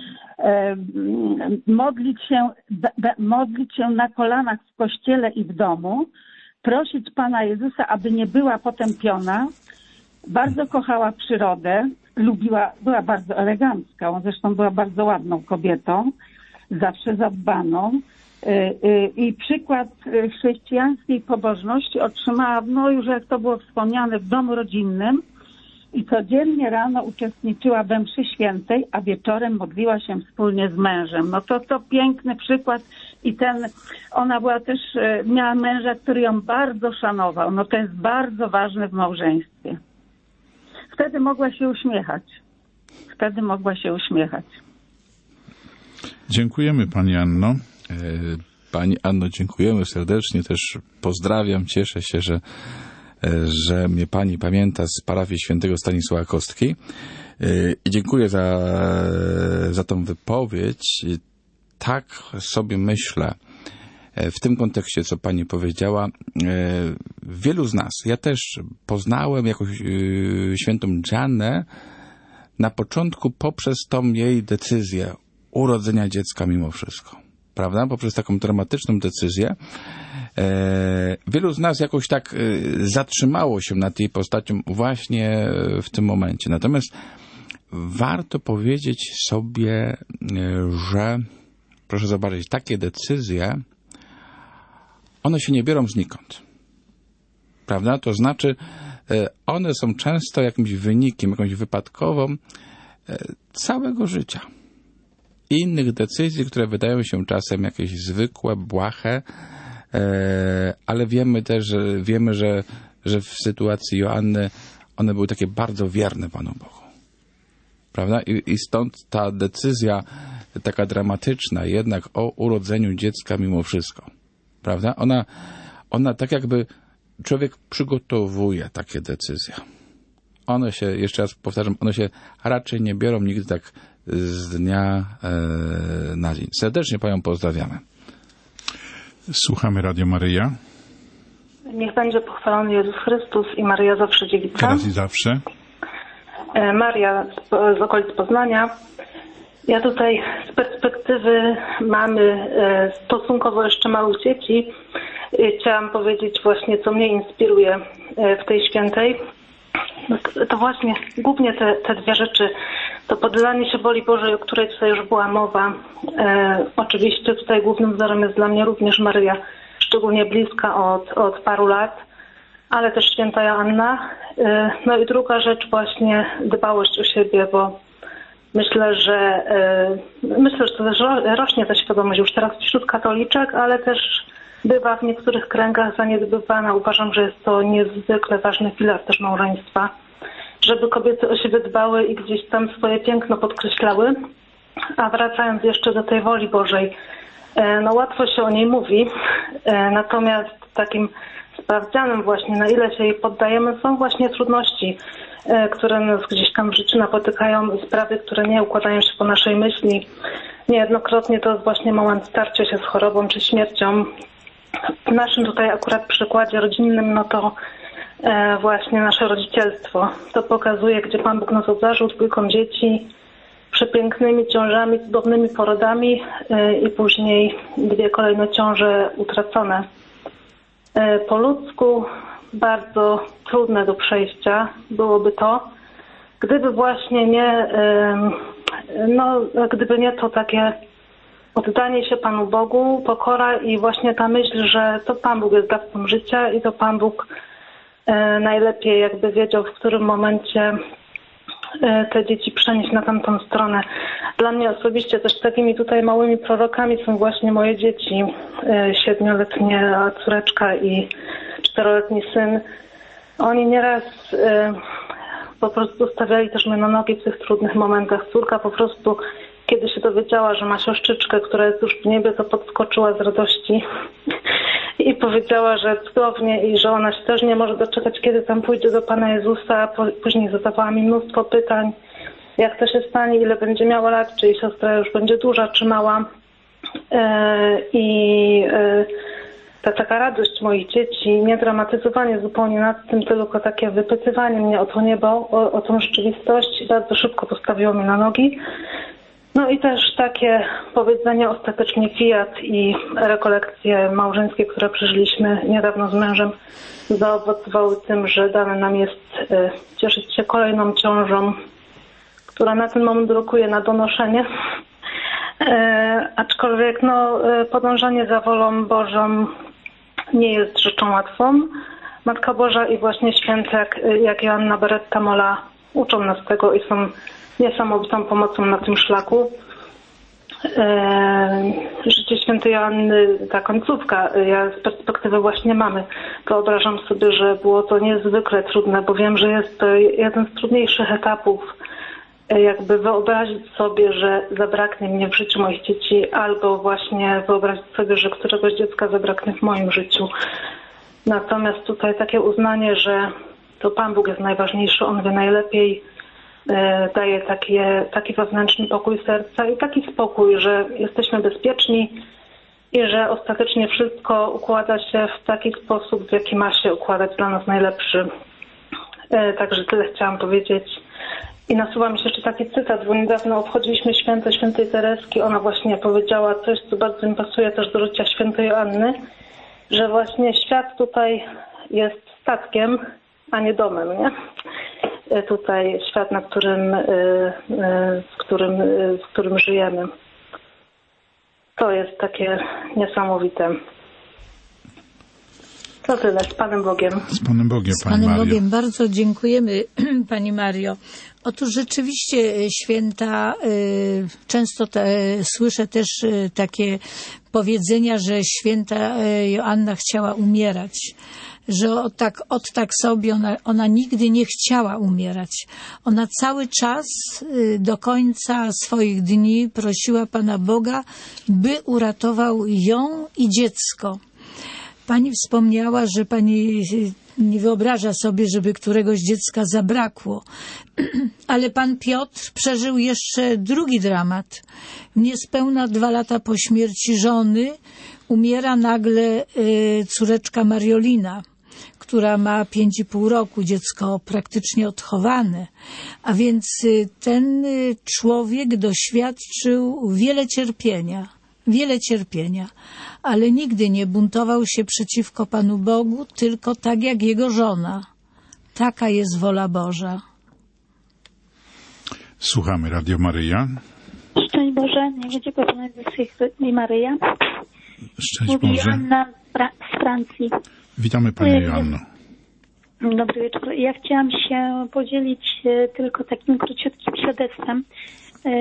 modlić się na kolanach w kościele i w domu, prosić Pana Jezusa, aby nie była potępiona. Bardzo kochała przyrodę, była bardzo elegancką, zresztą była bardzo ładną kobietą, zawsze zadbaną. I przykład chrześcijańskiej pobożności otrzymała, no już jak to było wspomniane, w domu rodzinnym. I codziennie rano uczestniczyła we mszy świętej, a wieczorem modliła się wspólnie z mężem. No to piękny przykład i ona była też, miała męża, który ją bardzo szanował. No to jest bardzo ważne w małżeństwie. Wtedy mogła się uśmiechać. Dziękujemy Pani Anno. Pani Anno, dziękujemy serdecznie. Też pozdrawiam, cieszę się, że mnie Pani pamięta z parafii świętego Stanisława Kostki. I dziękuję za tą wypowiedź. Tak sobie myślę, w tym kontekście, co Pani powiedziała, wielu z nas, ja też poznałem jakąś świętą Joannę na początku poprzez tą jej decyzję urodzenia dziecka mimo wszystko. Prawda? Poprzez taką dramatyczną decyzję. Wielu z nas jakoś tak zatrzymało się nad jej postacią właśnie w tym momencie. Natomiast warto powiedzieć sobie, że proszę zobaczyć, takie decyzje, one się nie biorą znikąd. Prawda? To znaczy, one są często jakimś wynikiem, jakąś wypadkową całego życia. Innych decyzji, które wydają się czasem jakieś zwykłe, błahe, ale wiemy, że w sytuacji Joanny one były takie bardzo wierne Panu Bogu. Prawda? I stąd ta decyzja taka dramatyczna jednak o urodzeniu dziecka mimo wszystko. Prawda? Ona tak jakby człowiek przygotowuje takie decyzje. One się, jeszcze raz powtarzam, one się raczej nie biorą nigdy tak z dnia na dzień. Serdecznie Panią pozdrawiamy. Słuchamy Radio Maryja. Niech będzie pochwalony Jezus Chrystus i Maryja zawsze dziewica. Teraz i zawsze. Maria z okolic Poznania. Ja tutaj z perspektywy mamy stosunkowo jeszcze małych dzieci chciałam powiedzieć właśnie, co mnie inspiruje w tej świętej. To właśnie głównie te dwie rzeczy. To poddanie się woli Bożej, o której tutaj już była mowa. Oczywiście tutaj głównym wzorem jest dla mnie również Maryja, szczególnie bliska od paru lat, ale też święta Joanna. No i druga rzecz właśnie dbałość o siebie, bo Myślę, że to też rośnie ta świadomość już teraz wśród katoliczek, ale też bywa w niektórych kręgach zaniedbywana. Uważam, że jest to niezwykle ważny filar też małżeństwa, żeby kobiety o siebie dbały i gdzieś tam swoje piękno podkreślały. A wracając jeszcze do tej woli Bożej, no łatwo się o niej mówi, natomiast takim sprawdzianem właśnie, na ile się jej poddajemy, są właśnie trudności, które nas gdzieś tam w życiu napotykają, sprawy, które nie układają się po naszej myśli. Niejednokrotnie to jest właśnie moment starcia się z chorobą czy śmiercią. W naszym tutaj akurat przykładzie rodzinnym, no to właśnie nasze rodzicielstwo. To pokazuje, gdzie Pan Bóg nas obdarzył 2 dzieci, przepięknymi ciążami, cudownymi porodami i później 2 kolejne ciąże utracone. Po ludzku bardzo trudne do przejścia byłoby to, gdyby właśnie gdyby nie to takie oddanie się Panu Bogu, pokora i właśnie ta myśl, że to Pan Bóg jest dawcą życia i to Pan Bóg najlepiej jakby wiedział, w którym momencie te dzieci przenieść na tamtą stronę. Dla mnie osobiście też takimi tutaj małymi prorokami są właśnie moje dzieci, 7-letnia córeczka i 4-letni syn. Oni nieraz po prostu stawiali też mnie na nogi w tych trudnych momentach. Córka po prostu, kiedy się dowiedziała, że ma siostrzyczkę, która jest już w niebie, to podskoczyła z radości i powiedziała, że cudownie i że ona się też nie może doczekać, kiedy tam pójdzie do Pana Jezusa. Później zadawała mi mnóstwo pytań, jak to się stanie, ile będzie miała lat, czy jej siostra już będzie duża, czy mała. Ta taka radość moich dzieci, nie dramatyzowanie zupełnie nad tym, tylko takie wypytywanie mnie o to niebo, o tą rzeczywistość, bardzo szybko postawiło mnie na nogi. No i też takie powiedzenie ostatecznie fiat i rekolekcje małżeńskie, które przeżyliśmy niedawno z mężem, zaowocowały tym, że dane nam jest cieszyć się kolejną ciążą, która na ten moment rokuje na donoszenie. Aczkolwiek podążanie za wolą Bożą nie jest rzeczą łatwą. Matka Boża i właśnie święte jak Joanna Beretta Molla uczą nas tego i są niesamowitą pomocą na tym szlaku. Życie świętej Joanny, ta końcówka, ja z perspektywy właśnie mamy, wyobrażam sobie, że było to niezwykle trudne, bo wiem, że jest to jeden z trudniejszych etapów, jakby wyobrazić sobie, że zabraknie mnie w życiu moich dzieci, albo właśnie wyobrazić sobie, że któregoś dziecka zabraknie w moim życiu. Natomiast tutaj takie uznanie, że to Pan Bóg jest najważniejszy, On wie najlepiej, daje taki wewnętrzny pokój serca i taki spokój, że jesteśmy bezpieczni i że ostatecznie wszystko układa się w taki sposób, w jaki ma się układać dla nas najlepszy. Także tyle chciałam powiedzieć. I nasuwa mi się jeszcze taki cytat, bo niedawno obchodziliśmy święto świętej Tereski. Ona właśnie powiedziała coś, co bardzo mi pasuje też do życia świętej Joanny, że właśnie świat tutaj jest statkiem, a nie domem, nie? Tutaj świat, w którym żyjemy. To jest takie niesamowite. To tyle. Z Panem Bogiem. Z Panem Bogiem, Pani Panem Mario. Bogiem. Bardzo dziękujemy, Pani Mario. Otóż rzeczywiście święta, często słyszę też takie powiedzenia, że święta Joanna chciała umierać. Że od tak sobie ona nigdy nie chciała umierać. Ona cały czas do końca swoich dni prosiła Pana Boga, by uratował ją i dziecko. Pani wspomniała, że Pani nie wyobraża sobie, żeby któregoś dziecka zabrakło. Ale Pan Piotr przeżył jeszcze drugi dramat. Niespełna 2 lata po śmierci żony umiera nagle córeczka Mariolina, która ma 5,5 roku, dziecko praktycznie odchowane. A więc ten człowiek doświadczył wiele cierpienia, ale nigdy nie buntował się przeciwko Panu Bogu, tylko tak jak jego żona. Taka jest wola Boża. Słuchamy Radio Maryja. Szczęść Boże, niech będzie Pana Jezusa i Maryja. Szczęść Mówi Boże. Joanna z Francji. Witamy Pani Joanno. Dobry wieczór. Ja chciałam się podzielić tylko takim króciutkim świadectwem.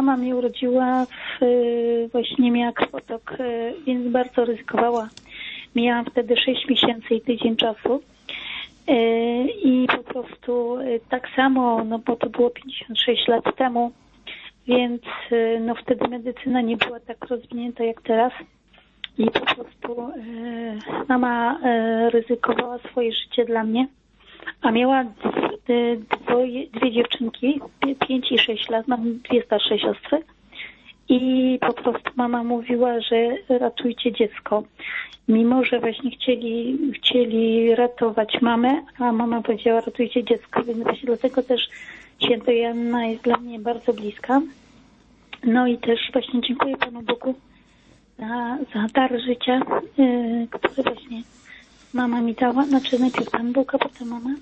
mama mnie urodziła, właśnie miała krwotok, więc bardzo ryzykowała. Miałam wtedy 6 miesięcy i tydzień czasu. I po prostu tak samo, no bo to było 56 lat temu, więc no wtedy medycyna nie była tak rozwinięta jak teraz. I po prostu mama ryzykowała swoje życie dla mnie. A miała dwie dziewczynki, 5 i 6 lat, mam 2 starsze siostry. I po prostu mama mówiła, że ratujcie dziecko. Mimo, że właśnie chcieli ratować mamę, a mama powiedziała, ratujcie dziecko. Więc właśnie dlatego też święto Joanna jest dla mnie bardzo bliska. No i też właśnie dziękuję Panu Bogu za dar życia, który właśnie mama mi dała. Znaczy najpierw Pan Bóg, a potem mama.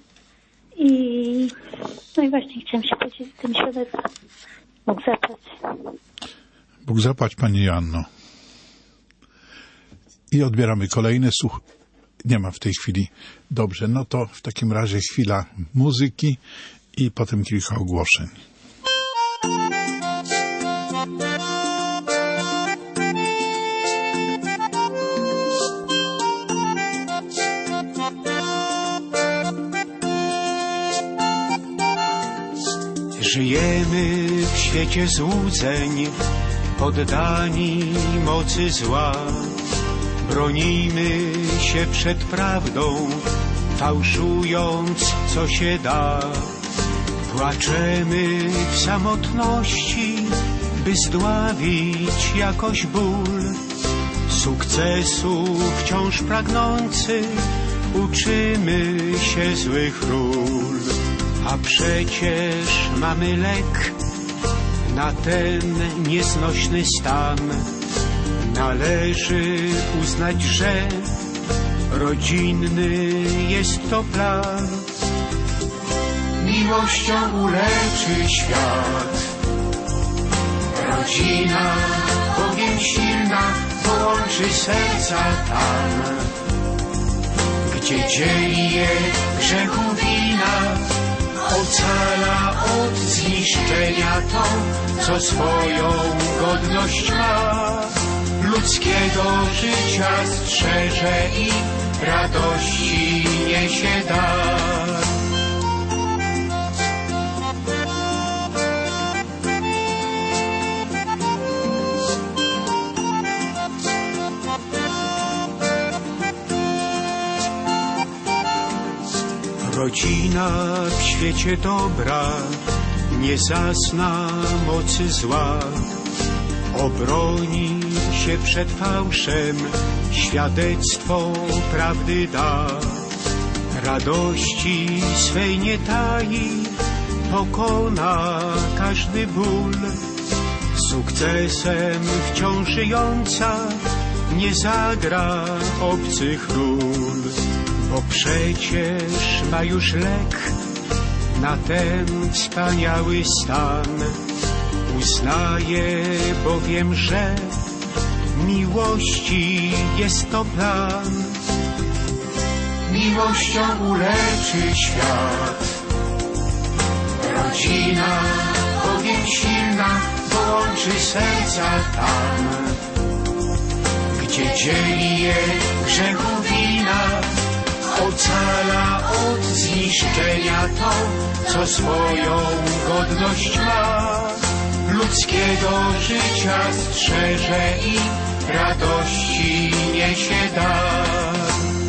No i właśnie chciałam się podzielić tym świadectwem. Bóg zapłać. Bóg zapłać, Pani Joanno. I odbieramy kolejny słuch. Nie ma w tej chwili. Dobrze, no to w takim razie chwila muzyki i potem kilka ogłoszeń. Żyjemy w świecie złudzeń, poddani mocy zła. Bronimy się przed prawdą, fałszując co się da. Płaczemy w samotności, by zdławić jakoś ból. Sukcesu wciąż pragnący, uczymy się złych ról. A przecież mamy lek na ten nieznośny stan. Należy uznać, że rodzinny jest to plan. Miłością uleczy świat. Rodzina, Bogiem silna, połączy serca tam, gdzie dzieli je grzechu wina. Ocala od zniszczenia to, co swoją godność ma. Ludzkiego życia strzeże i radości niesie dar. Rodzina w świecie dobra nie zazna mocy zła. Obroni się przed fałszem, świadectwo prawdy da. Radości swej nie tai, pokona każdy ból. Sukcesem wciąż żyjąca nie zagra obcych ról. Bo przecież ma już lek na ten wspaniały stan. Uznaję bowiem, że miłości jest to plan. Miłością uleczy świat. Rodzina, bowiem silna, połączy serca tam, gdzie dzieli je grzechu wina. Ocala od zniszczenia to, co swoją godność ma. Ludzkiego życia strzeże i radości niesie dar.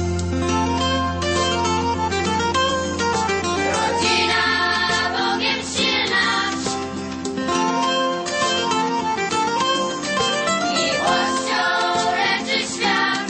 Rodzina Bogiem silna, miłością leczy świat.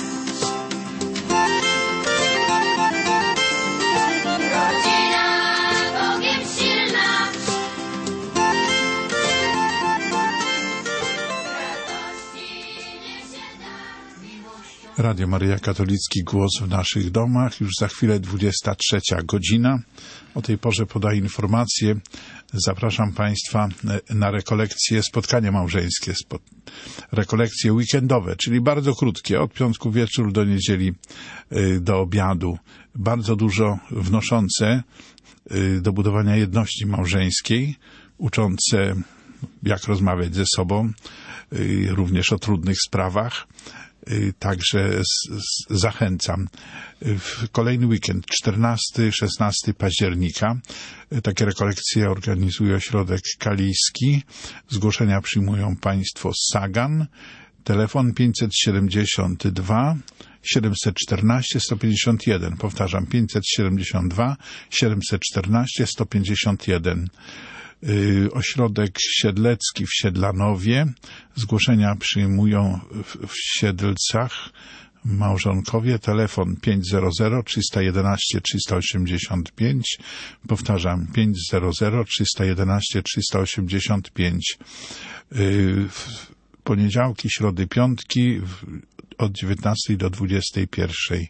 Radio Maryja Katolicki, głos w naszych domach. Już za chwilę 23 godzina. O tej porze podaję informację. Zapraszam Państwa na rekolekcje, spotkania małżeńskie, rekolekcje weekendowe, czyli bardzo krótkie, od piątku wieczór do niedzieli do obiadu. Bardzo dużo wnoszące do budowania jedności małżeńskiej, uczące jak rozmawiać ze sobą, również o trudnych sprawach. Także zachęcam. W kolejny weekend, 14-16 października, takie rekolekcje organizuje Ośrodek Kalijski. Zgłoszenia przyjmują państwo z Sagan. Telefon 572 714 151. Powtarzam, 572 714 151. Ośrodek Siedlecki w Siedlanowie. Zgłoszenia przyjmują w Siedlcach małżonkowie. Telefon 500 311 385. Powtarzam, 500 311 385. Poniedziałki, środy, piątki od 19 do 21.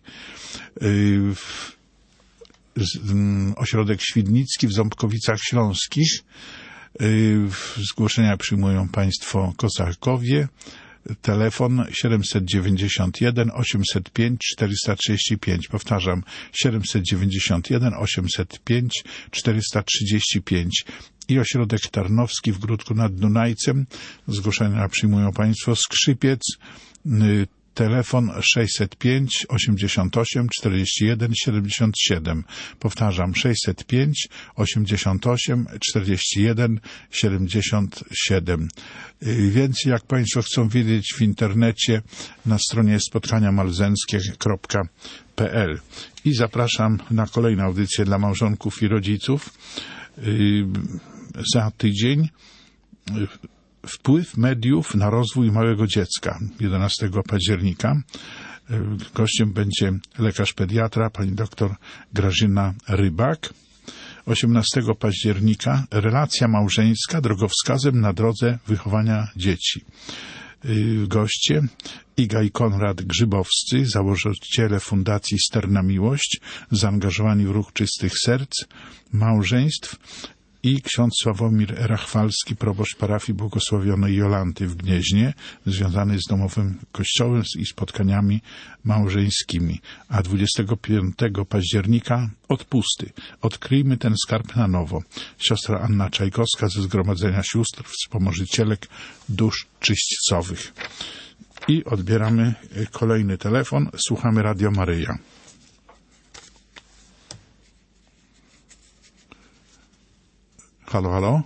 Ośrodek Świdnicki w Ząbkowicach Śląskich. Zgłoszenia przyjmują państwo Kozakowie. Telefon 791 805 435. Powtarzam, 791 805 435. I ośrodek Tarnowski w Gródku nad Dunajcem. Zgłoszenia przyjmują państwo Skrzypiec. Telefon 605 88 41 77. Powtarzam, 605 88 41 77. Więcej, jak państwo chcą wiedzieć, w internecie na stronie spotkaniamalzenckie.pl. I zapraszam na kolejną audycję dla małżonków i rodziców. Za tydzień wpływ mediów na rozwój małego dziecka. 11 października. Gościem będzie lekarz pediatra, pani doktor Grażyna Rybak. 18 października relacja małżeńska drogowskazem na drodze wychowania dzieci. Goście Iga i Konrad Grzybowscy, założyciele Fundacji Sterna Miłość, zaangażowani w ruch czystych serc, małżeństw, i ksiądz Sławomir Rachwalski, proboszcz parafii Błogosławionej Jolanty w Gnieźnie, związany z domowym kościołem i spotkaniami małżeńskimi. A 25 października odpusty. Odkryjmy ten skarb na nowo. Siostra Anna Czajkowska ze Zgromadzenia Sióstr, wspomożycielek dusz czyśćcowych. I odbieramy kolejny telefon. Słuchamy Radio Maryja. Halo, halo?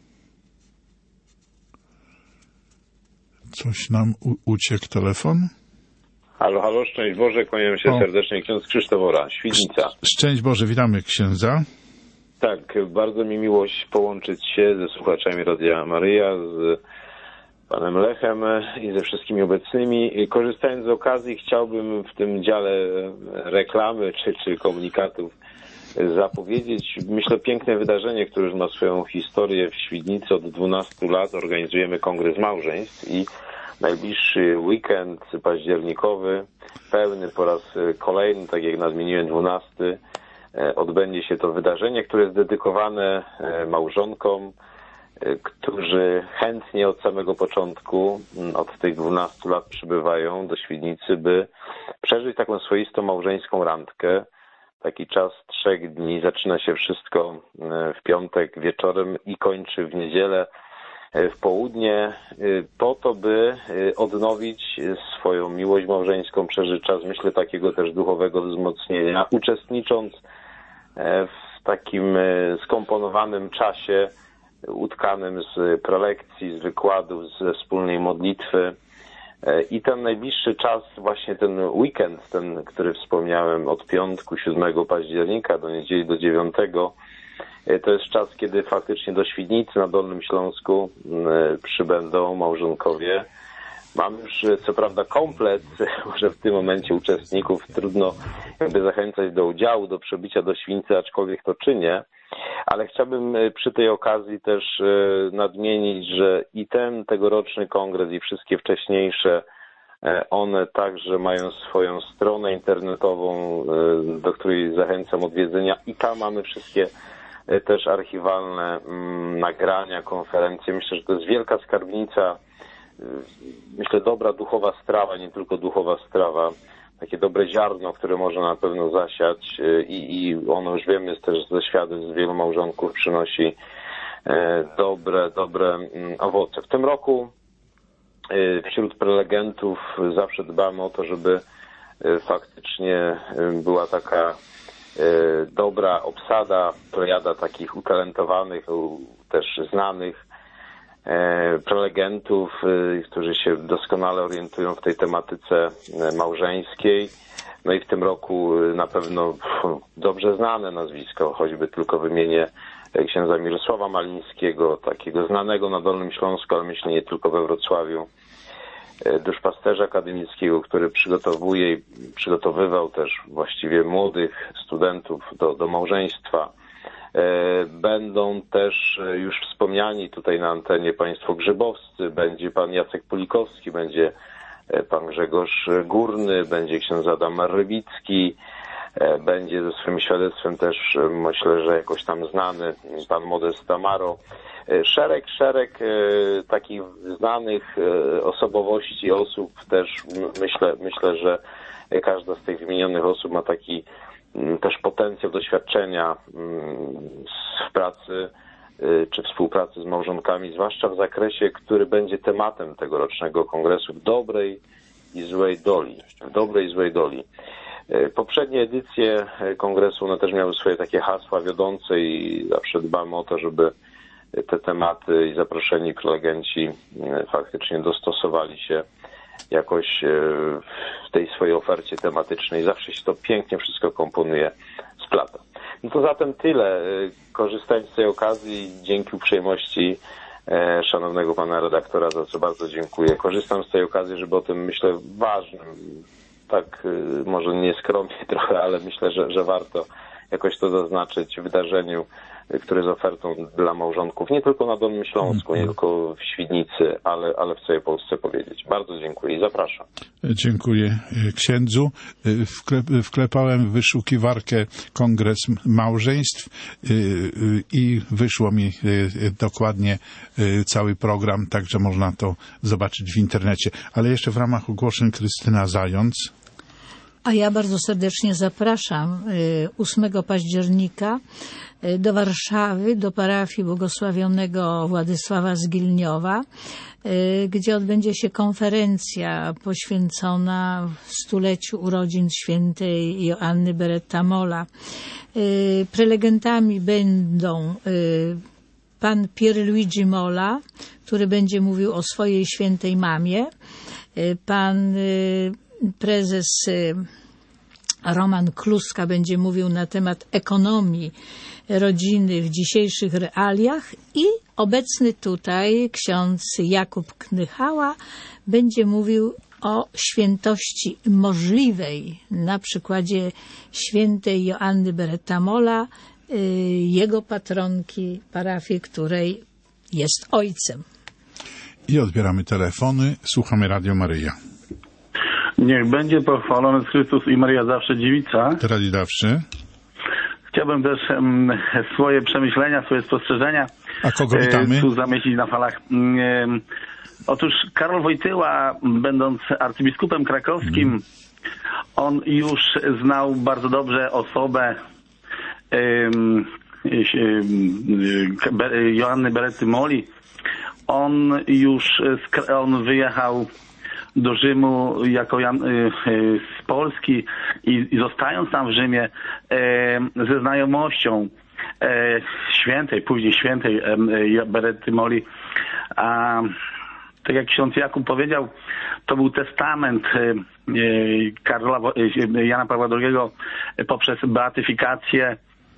Coś nam uciekł telefon? Halo, halo, szczęść Boże, kłaniam się serdecznie, ksiądz Krzysztof Ora, Świdnica. Szczęść Boże, witamy księdza. Tak, bardzo mi miłość połączyć się ze słuchaczami Radia Maryja, z panem Lechem i ze wszystkimi obecnymi. Korzystając z okazji, chciałbym w tym dziale reklamy czy komunikatów zapowiedzieć, myślę, piękne wydarzenie, które już ma swoją historię w Świdnicy. Od 12 lat organizujemy Kongres Małżeństw i najbliższy weekend październikowy, pełny po raz kolejny, tak jak nadmieniłem, 12, odbędzie się to wydarzenie, które jest dedykowane małżonkom, którzy chętnie od samego początku, od tych 12 lat przybywają do Świdnicy, by przeżyć taką swoistą małżeńską randkę. Taki czas 3 dni. Zaczyna się wszystko w piątek wieczorem i kończy w niedzielę w południe, po to, by odnowić swoją miłość małżeńską, przeżyć czas, myślę, takiego też duchowego wzmocnienia, uczestnicząc w takim skomponowanym czasie, utkanym z prelekcji, z wykładów, ze wspólnej modlitwy. I ten najbliższy czas, właśnie ten weekend, ten, który wspomniałem, od piątku 7 października do niedzieli do 9, to jest czas, kiedy faktycznie do Świdnicy na Dolnym Śląsku przybędą małżonkowie. Mam już co prawda komplet, może w tym momencie uczestników trudno jakby zachęcać do udziału, do przybycia do Świdnicy, aczkolwiek to czynię. Ale chciałbym przy tej okazji też nadmienić, że i ten tegoroczny kongres i wszystkie wcześniejsze, one także mają swoją stronę internetową, do której zachęcam odwiedzenia, i tam mamy wszystkie też archiwalne nagrania, konferencje. Myślę, że to jest wielka skarbnica, myślę, dobra duchowa strawa, nie tylko duchowa strawa, takie dobre ziarno, które można na pewno zasiać i ono, już wiemy też ze świadectw, wielu małżonków przynosi dobre owoce. W tym roku wśród prelegentów zawsze dbamy o to, żeby faktycznie była taka dobra obsada, plejada takich utalentowanych, też znanych prelegentów, którzy się doskonale orientują w tej tematyce małżeńskiej. No i w tym roku na pewno dobrze znane nazwisko, choćby tylko wymienię księdza Mirosława Malińskiego, takiego znanego na Dolnym Śląsku, ale myślę nie tylko we Wrocławiu, duszpasterza akademickiego, który przygotowuje i przygotowywał też właściwie młodych studentów do małżeństwa. Będą też już wspomniani tutaj na antenie państwo grzybowscy, będzie pan Jacek Pulikowski, będzie pan Grzegorz Górny, będzie ksiądz Adam Rybicki, będzie ze swoim świadectwem też, myślę, że jakoś tam znany pan Modest Tamaro. Szereg takich znanych osobowości, osób też myślę, że każda z tych wymienionych osób ma taki też potencjał doświadczenia w pracy czy współpracy z małżonkami, zwłaszcza w zakresie, który będzie tematem tegorocznego kongresu w dobrej i złej doli. Poprzednie edycje kongresu, one też miały swoje takie hasła wiodące i zawsze dbamy o to, żeby te tematy i zaproszeni prelegenci faktycznie dostosowali się jakoś w tej swojej ofercie tematycznej. Zawsze się to pięknie wszystko komponuje, splata. No to zatem tyle. Korzystając z tej okazji, dzięki uprzejmości szanownego pana redaktora, za co bardzo dziękuję. Korzystam z tej okazji, żeby o tym, myślę, ważnym, tak może nieskromnie trochę, ale myślę, że warto jakoś to zaznaczyć, wydarzeniu, które jest ofertą dla małżonków, nie tylko na Dolnym Śląsku, nie tylko w Świdnicy, ale w całej Polsce powiedzieć. Bardzo dziękuję i zapraszam. Dziękuję księdzu. Wklepałem w wyszukiwarkę Kongres Małżeństw i wyszło mi dokładnie cały program, także można to zobaczyć w internecie. Ale jeszcze w ramach ogłoszeń Krystyna Zając. A ja bardzo serdecznie zapraszam 8 października do Warszawy, do parafii błogosławionego Władysława z Gilniowa, gdzie odbędzie się konferencja poświęcona 100-leciu urodzin świętej Joanny Beretta-Molla. Prelegentami będą pan Pierluigi Molla, który będzie mówił o swojej świętej mamie, pan prezes Roman Kluska będzie mówił na temat ekonomii rodziny w dzisiejszych realiach i obecny tutaj ksiądz Jakub Knychała będzie mówił o świętości możliwej na przykładzie świętej Joanny Beretta-Molla, jego patronki parafii, której jest ojcem. I odbieramy telefony. Słuchamy Radio Maryja. Niech będzie pochwalony Chrystus i Maryja zawsze dziewica. Teraz i zawsze. Chciałbym też swoje przemyślenia, swoje spostrzeżenia A kogo witamy? Tu zamieścić na falach. Otóż Karol Wojtyła, będąc arcybiskupem krakowskim, on już znał bardzo dobrze osobę Joanny Beretty-Molli. On wyjechał do Rzymu jako z Polski i zostając tam w Rzymie ze znajomością później świętej Beretty-Molli, a tak jak ksiądz Jakub powiedział, to był testament Jana Pawła II poprzez beatyfikację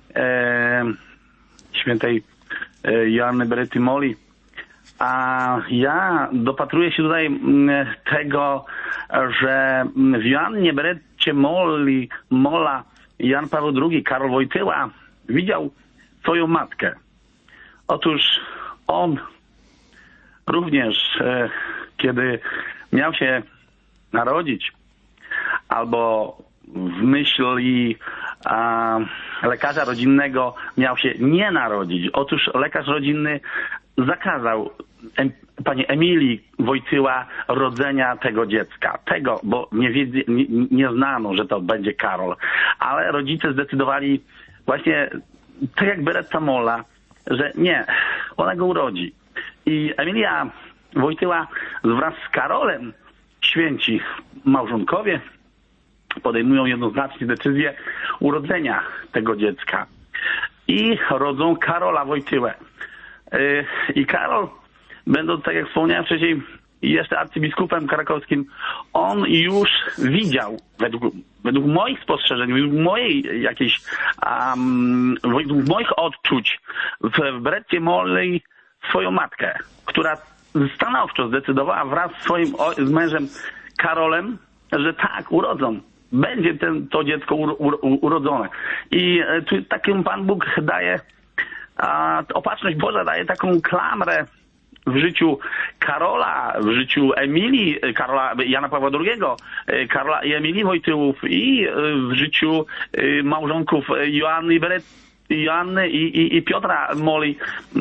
świętej Joanny Beretty-Molli. A ja dopatruję się tutaj tego, że w Joannie Beretcie-Molla Jan Paweł II, Karol Wojtyła widział swoją matkę. Otóż on również, kiedy miał się narodzić, albo w myśli lekarza rodzinnego miał się nie narodzić. Otóż lekarz rodzinny zakazał pani Emilii Wojtyła rodzenia tego dziecka. Bo nie znano, że to będzie Karol. Ale rodzice zdecydowali właśnie tak jak Beretta-Molla, że nie, ona go urodzi. I Emilia Wojtyła wraz z Karolem Święci, małżonkowie, podejmują jednoznacznie decyzję urodzenia tego dziecka. I rodzą Karola Wojtyłę. I Karol, będąc, tak jak wspomniałem wcześniej, jeszcze arcybiskupem krakowskim, on już widział, według moich spostrzeżeń, według mojej jakiejś, według moich odczuć w Beretcie Mollej swoją matkę, która stanowczo zdecydowała wraz z mężem Karolem, że tak, urodzą. Będzie to dziecko urodzone. I tu takim Pan Bóg daje, opatrzność Boża daje taką klamrę w życiu Karola, w życiu Emilii, Jana Pawła II, Karola i Emilii Wojtyłów i w życiu małżonków Joanny i Piotra Molley,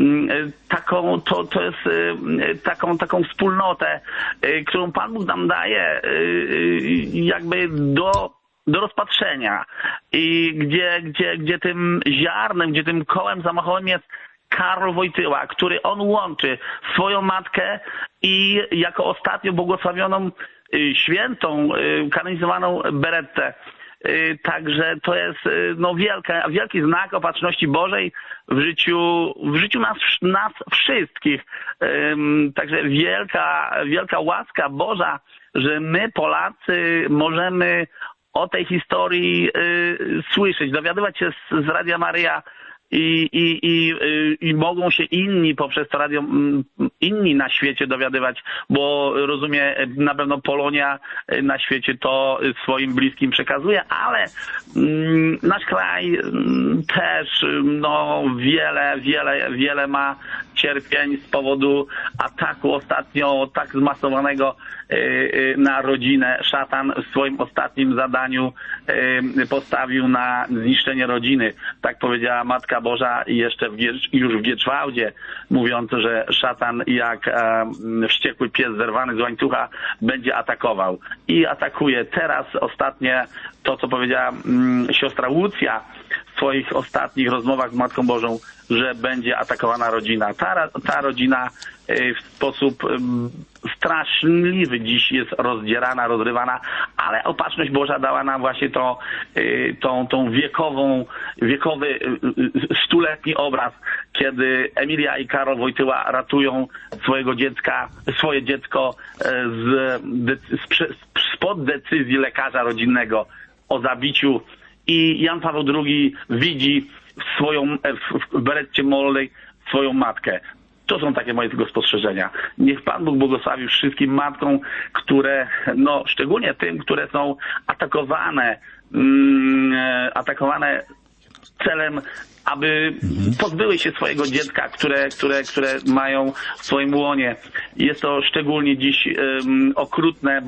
to jest taką wspólnotę, którą Pan Bóg nam daje jakby do rozpatrzenia i gdzie tym ziarnem, gdzie tym kołem zamachowym jest Karol Wojtyła, który on łączy swoją matkę i jako ostatnio błogosławioną świętą, kanonizowaną Berettę. Także to jest wielki znak opatrzności Bożej w życiu nas wszystkich. Także wielka łaska Boża, że my Polacy możemy o tej historii słyszeć, dowiadywać się z Radia Maryja i mogą się inni poprzez to radio, inni na świecie dowiadywać, bo rozumie, na pewno Polonia na świecie to swoim bliskim przekazuje, ale nasz kraj też wiele ma cierpień z powodu ataku ostatnio tak zmasowanego na rodzinę. Szatan w swoim ostatnim zadaniu postawił na zniszczenie rodziny. Tak powiedziała Matka Boża jeszcze już w Gierczwałdzie, mówiąc, że szatan jak wściekły pies zerwany z łańcucha będzie atakował. I atakuje. Teraz ostatnie to, co powiedziała siostra Łucja w swoich ostatnich rozmowach z Matką Bożą, że będzie atakowana rodzina. Ta rodzina w sposób straszliwy dziś jest rozdzierana, rozrywana, ale opatrzność Boża dała nam właśnie tą wiekowy, stuletni obraz, kiedy Emilia i Karol Wojtyła ratują swoje dziecko spod decyzji lekarza rodzinnego o zabiciu i Jan Paweł II widzi w Beretcie Mollej swoją matkę. To są takie moje tylko spostrzeżenia. Niech Pan Bóg błogosławi wszystkim matkom, które, szczególnie tym, które są atakowane celem, aby pozbyły się swojego dziecka, które mają w swoim łonie. Jest to szczególnie dziś okrutne,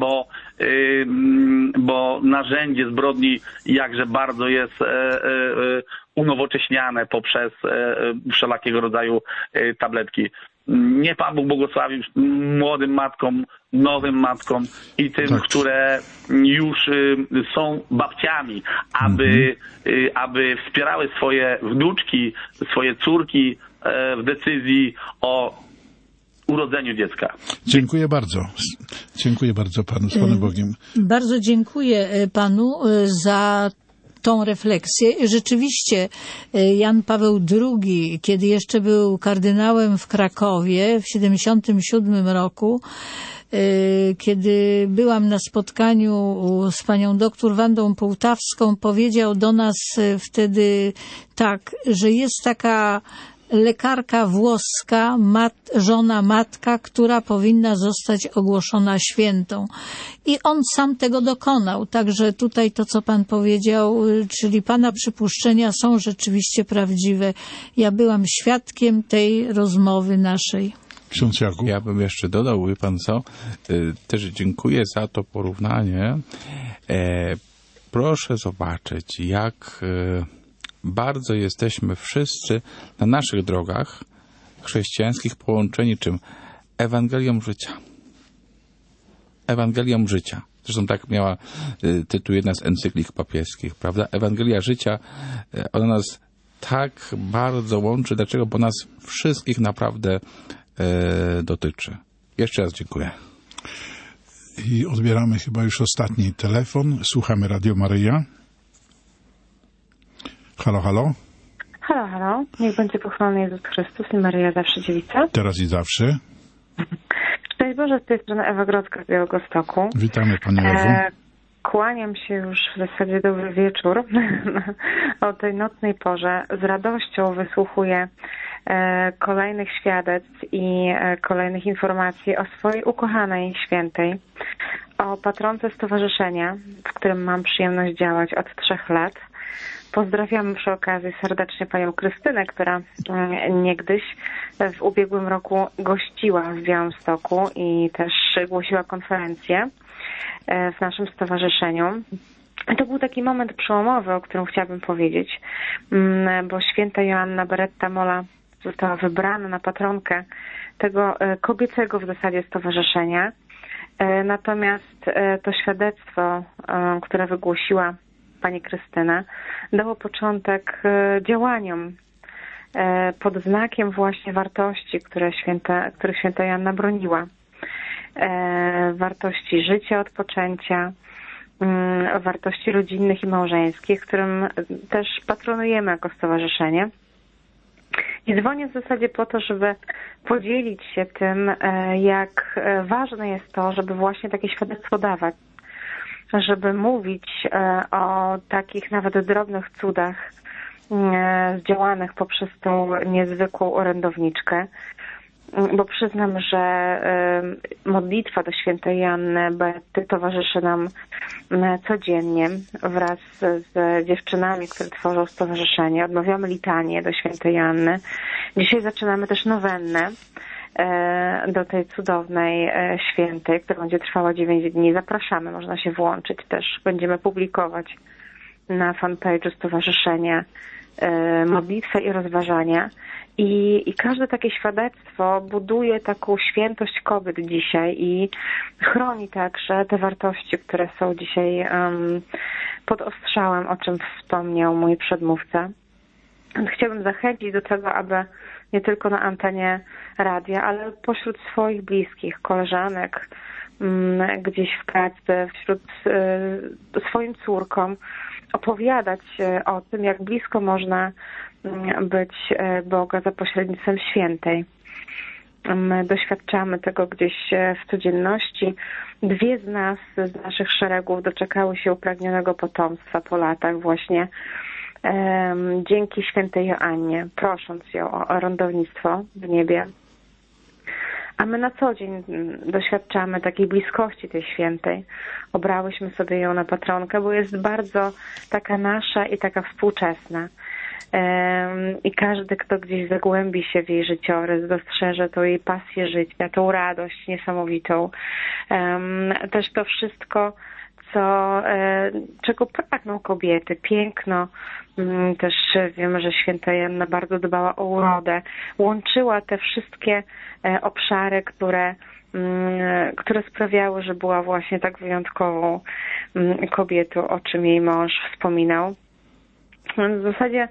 bo narzędzie zbrodni jakże bardzo jest unowocześniane poprzez wszelakiego rodzaju tabletki. Niech Pan Bóg błogosławi młodym matkom, nowym matkom i tym, które już są babciami, aby wspierały swoje wnuczki, swoje córki w decyzji o urodzeniu dziecka. Dziękuję bardzo. Dziękuję bardzo Panu, z Panem Bogiem. Bardzo dziękuję Panu za tą refleksję. Rzeczywiście Jan Paweł II, kiedy jeszcze był kardynałem w Krakowie w 1977 roku, kiedy byłam na spotkaniu z panią doktor Wandą Połtawską, powiedział do nas wtedy tak, że jest taka lekarka włoska, żona matka, która powinna zostać ogłoszona świętą. I on sam tego dokonał. Także tutaj to, co pan powiedział, czyli pana przypuszczenia są rzeczywiście prawdziwe. Ja byłam świadkiem tej rozmowy naszej. Ksiądz Jakub. Ja bym jeszcze dodał, wie pan co, też dziękuję za to porównanie. Proszę zobaczyć, jak bardzo jesteśmy wszyscy na naszych drogach chrześcijańskich połączeni czym? Ewangelią życia. Ewangelią życia. Zresztą tak miała tytuł jedna z encyklik papieskich, prawda? Ewangelia życia, ona nas tak bardzo łączy. Dlaczego? Bo nas wszystkich naprawdę dotyczy. Jeszcze raz dziękuję. I odbieramy chyba już ostatni telefon. Słuchamy Radio Maryja. Halo, halo. Halo, halo. Niech będzie pochwalony Jezus Chrystus i Maryja zawsze dziewica. Teraz i zawsze. Szczęść Boże, z tej strony Ewa Grodzka z Białegostoku. Witamy Panią Ewo. Kłaniam się już w zasadzie dobry wieczór o tej nocnej porze. Z radością wysłuchuję kolejnych świadectw i kolejnych informacji o swojej ukochanej świętej, o patronce stowarzyszenia, w którym mam przyjemność działać od 3 lat. Pozdrawiam przy okazji serdecznie panią Krystynę, która niegdyś w ubiegłym roku gościła w Białymstoku i też głosiła konferencję w naszym stowarzyszeniu. To był taki moment przełomowy, o którym chciałabym powiedzieć, bo święta Joanna Beretta Molla została wybrana na patronkę tego kobiecego w zasadzie stowarzyszenia. Natomiast to świadectwo, które wygłosiła pani Krystyna, dało początek działaniom pod znakiem właśnie wartości, których święta Joanna broniła. Wartości życia od poczęcia, wartości rodzinnych i małżeńskich, którym też patronujemy jako stowarzyszenie. I dzwonię w zasadzie po to, żeby podzielić się tym, jak ważne jest to, żeby właśnie takie świadectwo dawać, żeby mówić o takich nawet drobnych cudach zdziałanych poprzez tą niezwykłą orędowniczkę, bo przyznam, że modlitwa do świętej Joanny Beretty towarzyszy nam codziennie wraz z dziewczynami, które tworzą stowarzyszenie. Odmawiamy litanię do świętej Joanny. Dzisiaj zaczynamy też nowennę do tej cudownej świętej, która będzie trwała 9 dni. Zapraszamy, można się włączyć też. Będziemy publikować na fanpage'u stowarzyszenia modlitwę i rozważania. I każde takie świadectwo buduje taką świętość kobiet dzisiaj i chroni także te wartości, które są dzisiaj pod ostrzałem, o czym wspomniał mój przedmówca. Chciałabym zachęcić do tego, aby nie tylko na antenie radia, ale pośród swoich bliskich, koleżanek, gdzieś w pracy, wśród swoim córkom opowiadać o tym, jak blisko można być Boga za pośrednictwem świętej. My doświadczamy tego gdzieś w codzienności. 2 z nas, z naszych szeregów, doczekały się upragnionego potomstwa po latach właśnie dzięki świętej Joannie, prosząc ją o orędownictwo w niebie. A my na co dzień doświadczamy takiej bliskości tej świętej. Obrałyśmy sobie ją na patronkę, bo jest bardzo taka nasza i taka współczesna. I każdy, kto gdzieś zagłębi się w jej życiorys, dostrzeże tą jej pasję życia, tą radość niesamowitą. Też to wszystko, czego pragną kobiety, piękno. Też wiemy, że święta Joanna bardzo dbała o urodę. Łączyła te wszystkie obszary, które sprawiały, że była właśnie tak wyjątkową kobietą, o czym jej mąż wspominał. W zasadzie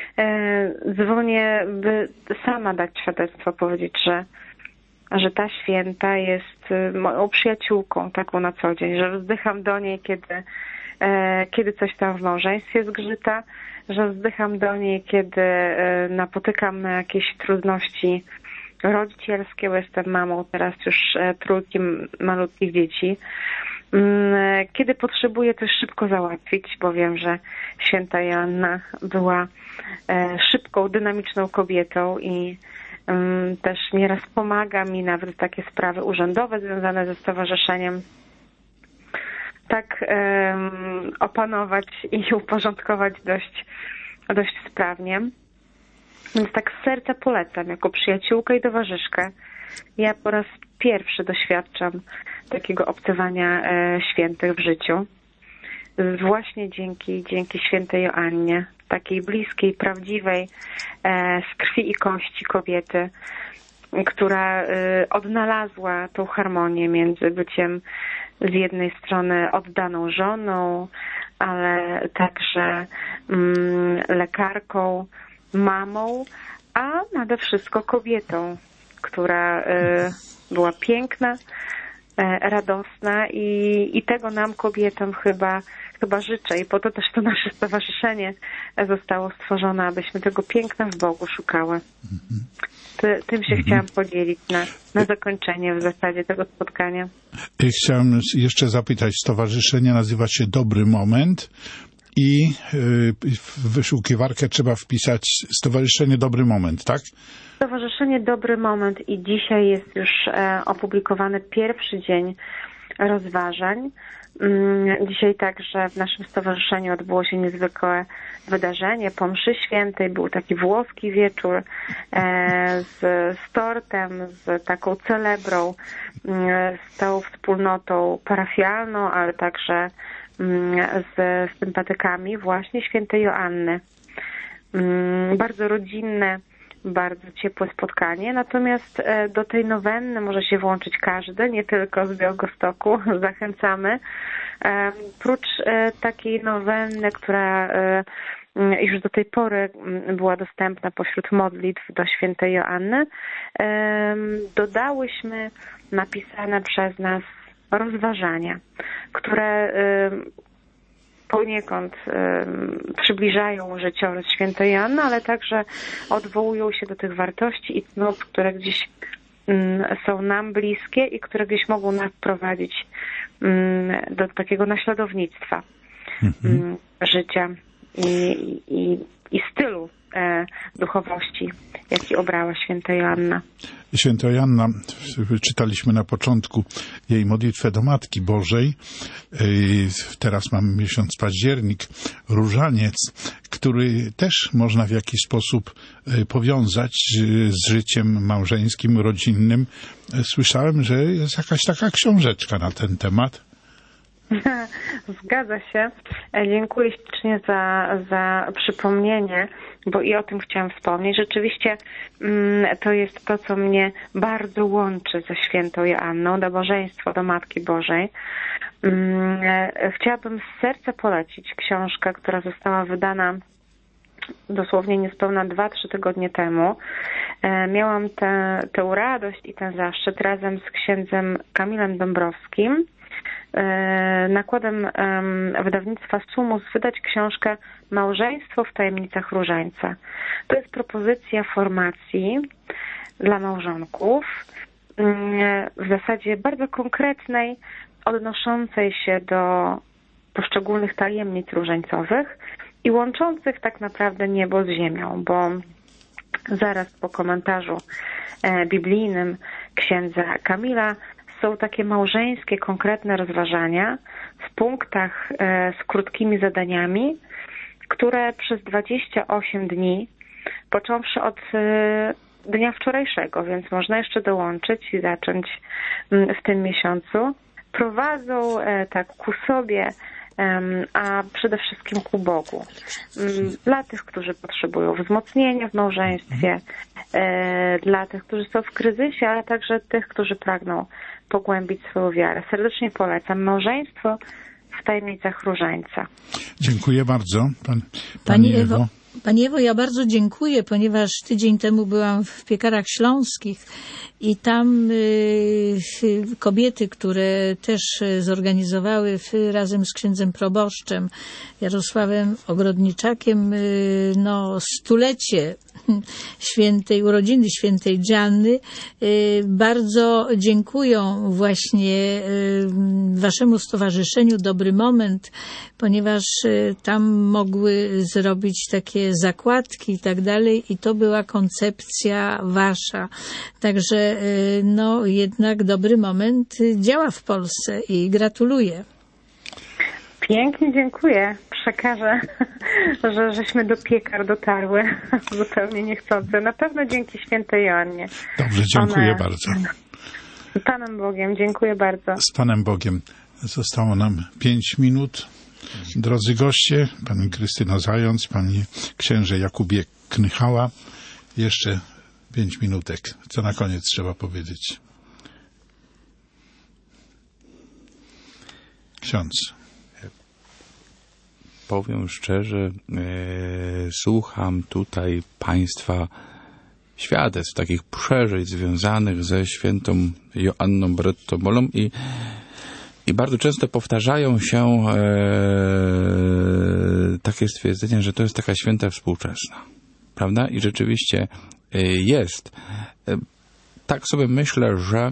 dzwonię, by sama dać świadectwo, powiedzieć, że ta święta jest moją przyjaciółką taką na co dzień, że wzdycham do niej, kiedy coś tam w małżeństwie zgrzyta, że wzdycham do niej, kiedy napotykam na jakieś trudności rodzicielskie, bo jestem mamą teraz już 3 malutkich dzieci. Kiedy potrzebuję coś szybko załatwić, bo wiem, że święta Joanna była szybką, dynamiczną kobietą i też nieraz pomaga mi nawet takie sprawy urzędowe związane ze stowarzyszeniem tak opanować i uporządkować dość sprawnie. Więc tak z serca polecam, jako przyjaciółkę i towarzyszkę. Ja po raz pierwszy doświadczam takiego obcowania świętych w życiu. Właśnie dzięki świętej Joannie, takiej bliskiej, prawdziwej, z krwi i kości kobiety, która odnalazła tą harmonię między byciem z jednej strony oddaną żoną, ale także lekarką, mamą, a nade wszystko kobietą, która była piękna, radosna i tego nam kobietom chyba życzę i po to też to nasze stowarzyszenie zostało stworzone, abyśmy tego piękna w Bogu szukały. Tym się chciałam podzielić na zakończenie w zasadzie tego spotkania. Chciałem jeszcze zapytać, stowarzyszenie nazywa się Dobry Moment i w wyszukiwarkę trzeba wpisać Stowarzyszenie Dobry Moment, tak? Stowarzyszenie Dobry Moment i dzisiaj jest już opublikowany pierwszy dzień rozważań. Dzisiaj także w naszym stowarzyszeniu odbyło się niezwykłe wydarzenie. Po mszy świętej był taki włoski wieczór z tortem, z taką celebrą, z całą wspólnotą parafialną, ale także z sympatykami właśnie świętej Joanny. Bardzo rodzinne, bardzo ciepłe spotkanie, natomiast do tej nowenny może się włączyć każdy, nie tylko z Białegostoku, zachęcamy. Prócz takiej nowenny, która już do tej pory była dostępna pośród modlitw do świętej Joanny, dodałyśmy napisane przez nas rozważania, które poniekąd przybliżają życiorys świętej Joanny, ale także odwołują się do tych wartości i cnót, które gdzieś są nam bliskie i które gdzieś mogą nas prowadzić do takiego naśladownictwa życia i stylu duchowości, jaki obrała święta Joanna. Święta Joanna, czytaliśmy na początku jej modlitwę do Matki Bożej. Teraz mamy miesiąc październik, różaniec, który też można w jakiś sposób powiązać z życiem małżeńskim, rodzinnym. Słyszałem, że jest jakaś taka książeczka na ten temat. Zgadza się. Dziękuję ślicznie za przypomnienie, bo i o tym chciałam wspomnieć. Rzeczywiście to jest to, co mnie bardzo łączy ze świętą Joanną, nabożeństwo do Matki Bożej. Chciałabym z serca polecić książkę, która została wydana dosłownie niespełna 2-3 tygodnie temu. Miałam tę radość i ten zaszczyt razem z księdzem Kamilem Dąbrowskim, nakładem wydawnictwa Sumus, wydać książkę Małżeństwo w tajemnicach różańca. To jest propozycja formacji dla małżonków, w zasadzie bardzo konkretnej, odnoszącej się do poszczególnych tajemnic różańcowych i łączących tak naprawdę niebo z ziemią, bo zaraz po komentarzu biblijnym księdza Kamila są takie małżeńskie, konkretne rozważania w punktach z krótkimi zadaniami, które przez 28 dni, począwszy od dnia wczorajszego, więc można jeszcze dołączyć i zacząć w tym miesiącu, prowadzą tak ku sobie, a przede wszystkim ku Bogu. Dla tych, którzy potrzebują wzmocnienia w małżeństwie, dla tych, którzy są w kryzysie, ale także tych, którzy pragną pogłębić swoją wiarę. Serdecznie polecam. Małżeństwo w tajemnicach różańca. Dziękuję bardzo. Pani Ewo. Pani Ewo, ja bardzo dziękuję, ponieważ tydzień temu byłam w Piekarach Śląskich i tam kobiety, które też zorganizowały razem z księdzem proboszczem Jarosławem Ogrodniczakiem stulecie urodziny świętej Gianny, bardzo dziękują właśnie waszemu stowarzyszeniu Dobry Moment, ponieważ tam mogły zrobić takie zakładki i tak dalej i to była koncepcja wasza. Także jednak Dobry Moment działa w Polsce i gratuluję. Pięknie dziękuję. Przekażę, że żeśmy do Piekar dotarły zupełnie niechcący. Na pewno dzięki świętej Joannie. Dobrze, dziękuję bardzo. Z Panem Bogiem, dziękuję bardzo. Z Panem Bogiem. Zostało nam 5 minut. Drodzy goście, pani Krystyna Zając, pani księże Jakubie Knychała. Jeszcze 5 minutek. Co na koniec trzeba powiedzieć? Ksiądz. powiem szczerze, słucham tutaj Państwa świadectw, takich przeżyć związanych ze świętą Joanną Brettomolą i bardzo często powtarzają się takie stwierdzenia, że to jest taka święta współczesna. Prawda? I rzeczywiście jest. Tak sobie myślę, że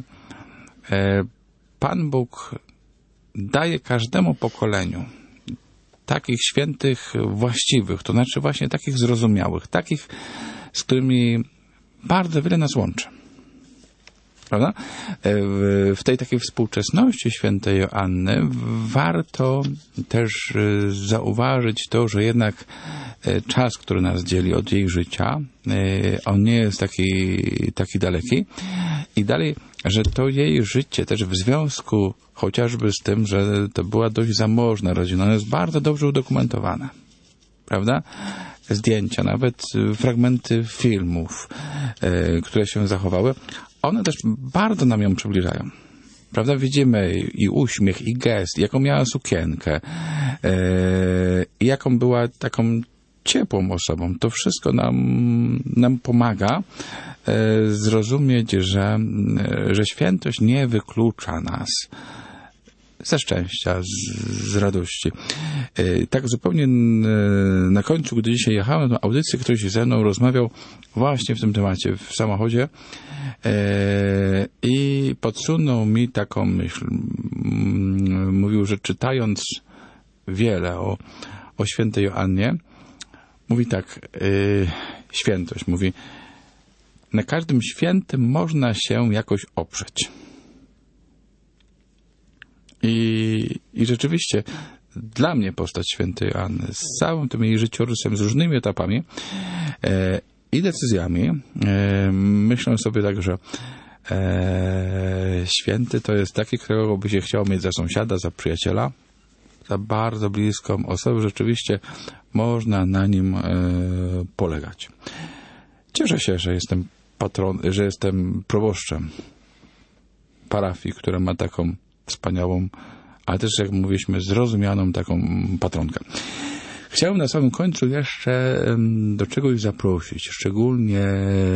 Pan Bóg daje każdemu pokoleniu takich świętych właściwych, to znaczy właśnie takich zrozumiałych, takich, z którymi bardzo wiele nas łączy. Prawda? W tej takiej współczesności świętej Joanny warto też zauważyć to, że jednak czas, który nas dzieli od jej życia, on nie jest taki daleki. I dalej, że to jej życie też w związku chociażby z tym, że to była dość zamożna rodzina, ono jest bardzo dobrze udokumentowane. Prawda? Zdjęcia, nawet fragmenty filmów, które się zachowały, one też bardzo nam ją przybliżają. Prawda? Widzimy i uśmiech, i gest, jaką miała sukienkę, i jaką była taką ciepłą osobą. To wszystko nam pomaga zrozumieć, że świętość nie wyklucza nas ze szczęścia, z radości. Tak zupełnie na końcu, gdy dzisiaj jechałem na audycję, ktoś ze mną rozmawiał właśnie w tym temacie w samochodzie i podsunął mi taką myśl. Mówił, że czytając wiele o świętej Joannie, mówi tak, świętość, mówi, na każdym świętym można się jakoś oprzeć. I rzeczywiście dla mnie postać świętej Joanny z całym tym jej życiorysem, z różnymi etapami i decyzjami, myślę sobie tak, że święty to jest taki, którego by się chciało mieć za sąsiada, za przyjaciela, za bardzo bliską osobę. Rzeczywiście można na nim polegać. Cieszę się, że jestem proboszczem parafii, która ma taką wspaniałą, ale też, jak mówiliśmy, zrozumianą taką patronkę. Chciałem na samym końcu jeszcze do czegoś zaprosić, szczególnie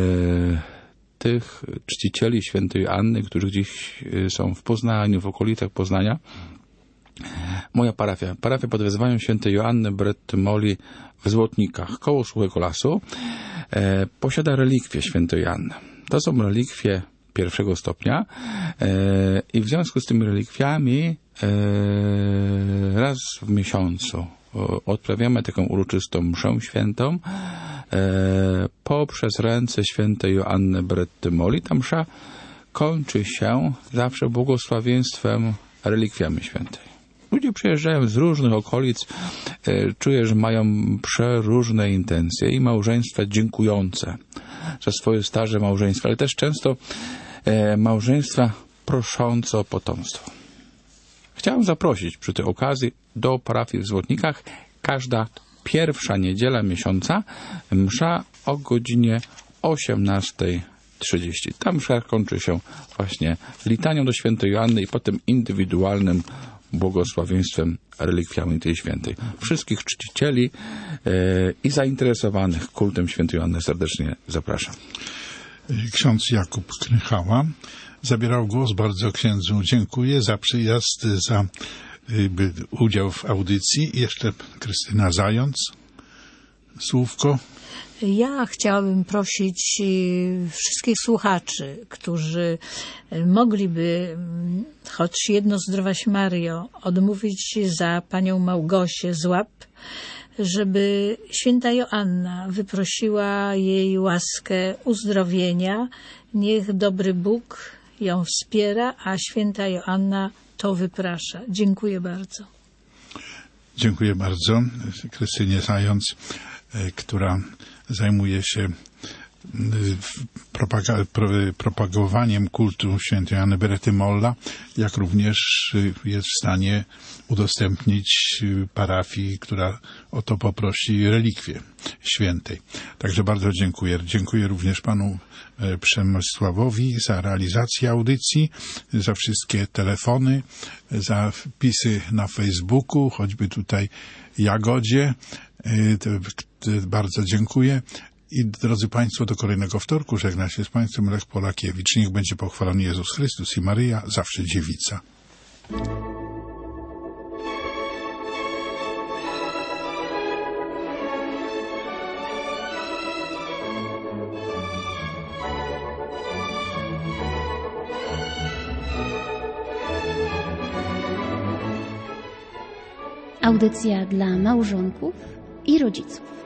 tych czcicieli świętej Joanny, którzy gdzieś są w Poznaniu, w okolicach Poznania. Moja parafia pod wezwaniem świętej Joanny Brettomoli w Złotnikach, koło Suchego Lasu, posiada relikwie świętej Joanny. To są relikwie pierwszego stopnia i w związku z tymi relikwiami raz w miesiącu odprawiamy taką uroczystą mszę świętą poprzez ręce świętej Joanny Brettomoli. Ta msza kończy się zawsze błogosławieństwem relikwiami świętej. Ludzie przyjeżdżają z różnych okolic, czuję, że mają przeróżne intencje i małżeństwa dziękujące za swoje staże małżeństwa, ale też często małżeństwa proszące o potomstwo. Chciałem zaprosić przy tej okazji do parafii w Złotnikach. Każda pierwsza niedziela miesiąca msza o godzinie 18:30. Ta msza kończy się właśnie litanią do świętej Joanny i potem indywidualnym błogosławieństwem relikwiami tej świętej. Wszystkich czcicieli i zainteresowanych kultem świętej Joanny serdecznie zapraszam. Ksiądz Jakub Krychała zabierał głos. Bardzo księdzu dziękuję za przyjazd, za udział w audycji. I jeszcze Krystyna Zając. Słówko. Ja chciałabym prosić wszystkich słuchaczy, którzy mogliby, choć jedno Zdrowaś Mario, odmówić za panią Małgosię z Łap, żeby święta Joanna wyprosiła jej łaskę uzdrowienia. Niech dobry Bóg ją wspiera, a święta Joanna to wyprasza. Dziękuję bardzo. Dziękuję bardzo Krystynie Zając, która zajmuje się propagowaniem kultu świętej Anny Berety Molla, jak również jest w stanie udostępnić parafii, która o to poprosi, relikwie świętej. Także bardzo dziękuję. Dziękuję również panu Przemysławowi za realizację audycji, za wszystkie telefony, za wpisy na Facebooku, choćby tutaj Jagodzie. Bardzo dziękuję. I drodzy Państwo, do kolejnego wtorku żegna się z Państwem Lech Polakiewicz. Niech będzie pochwalony Jezus Chrystus i Maryja, zawsze dziewica. Audycja dla małżonków i rodziców.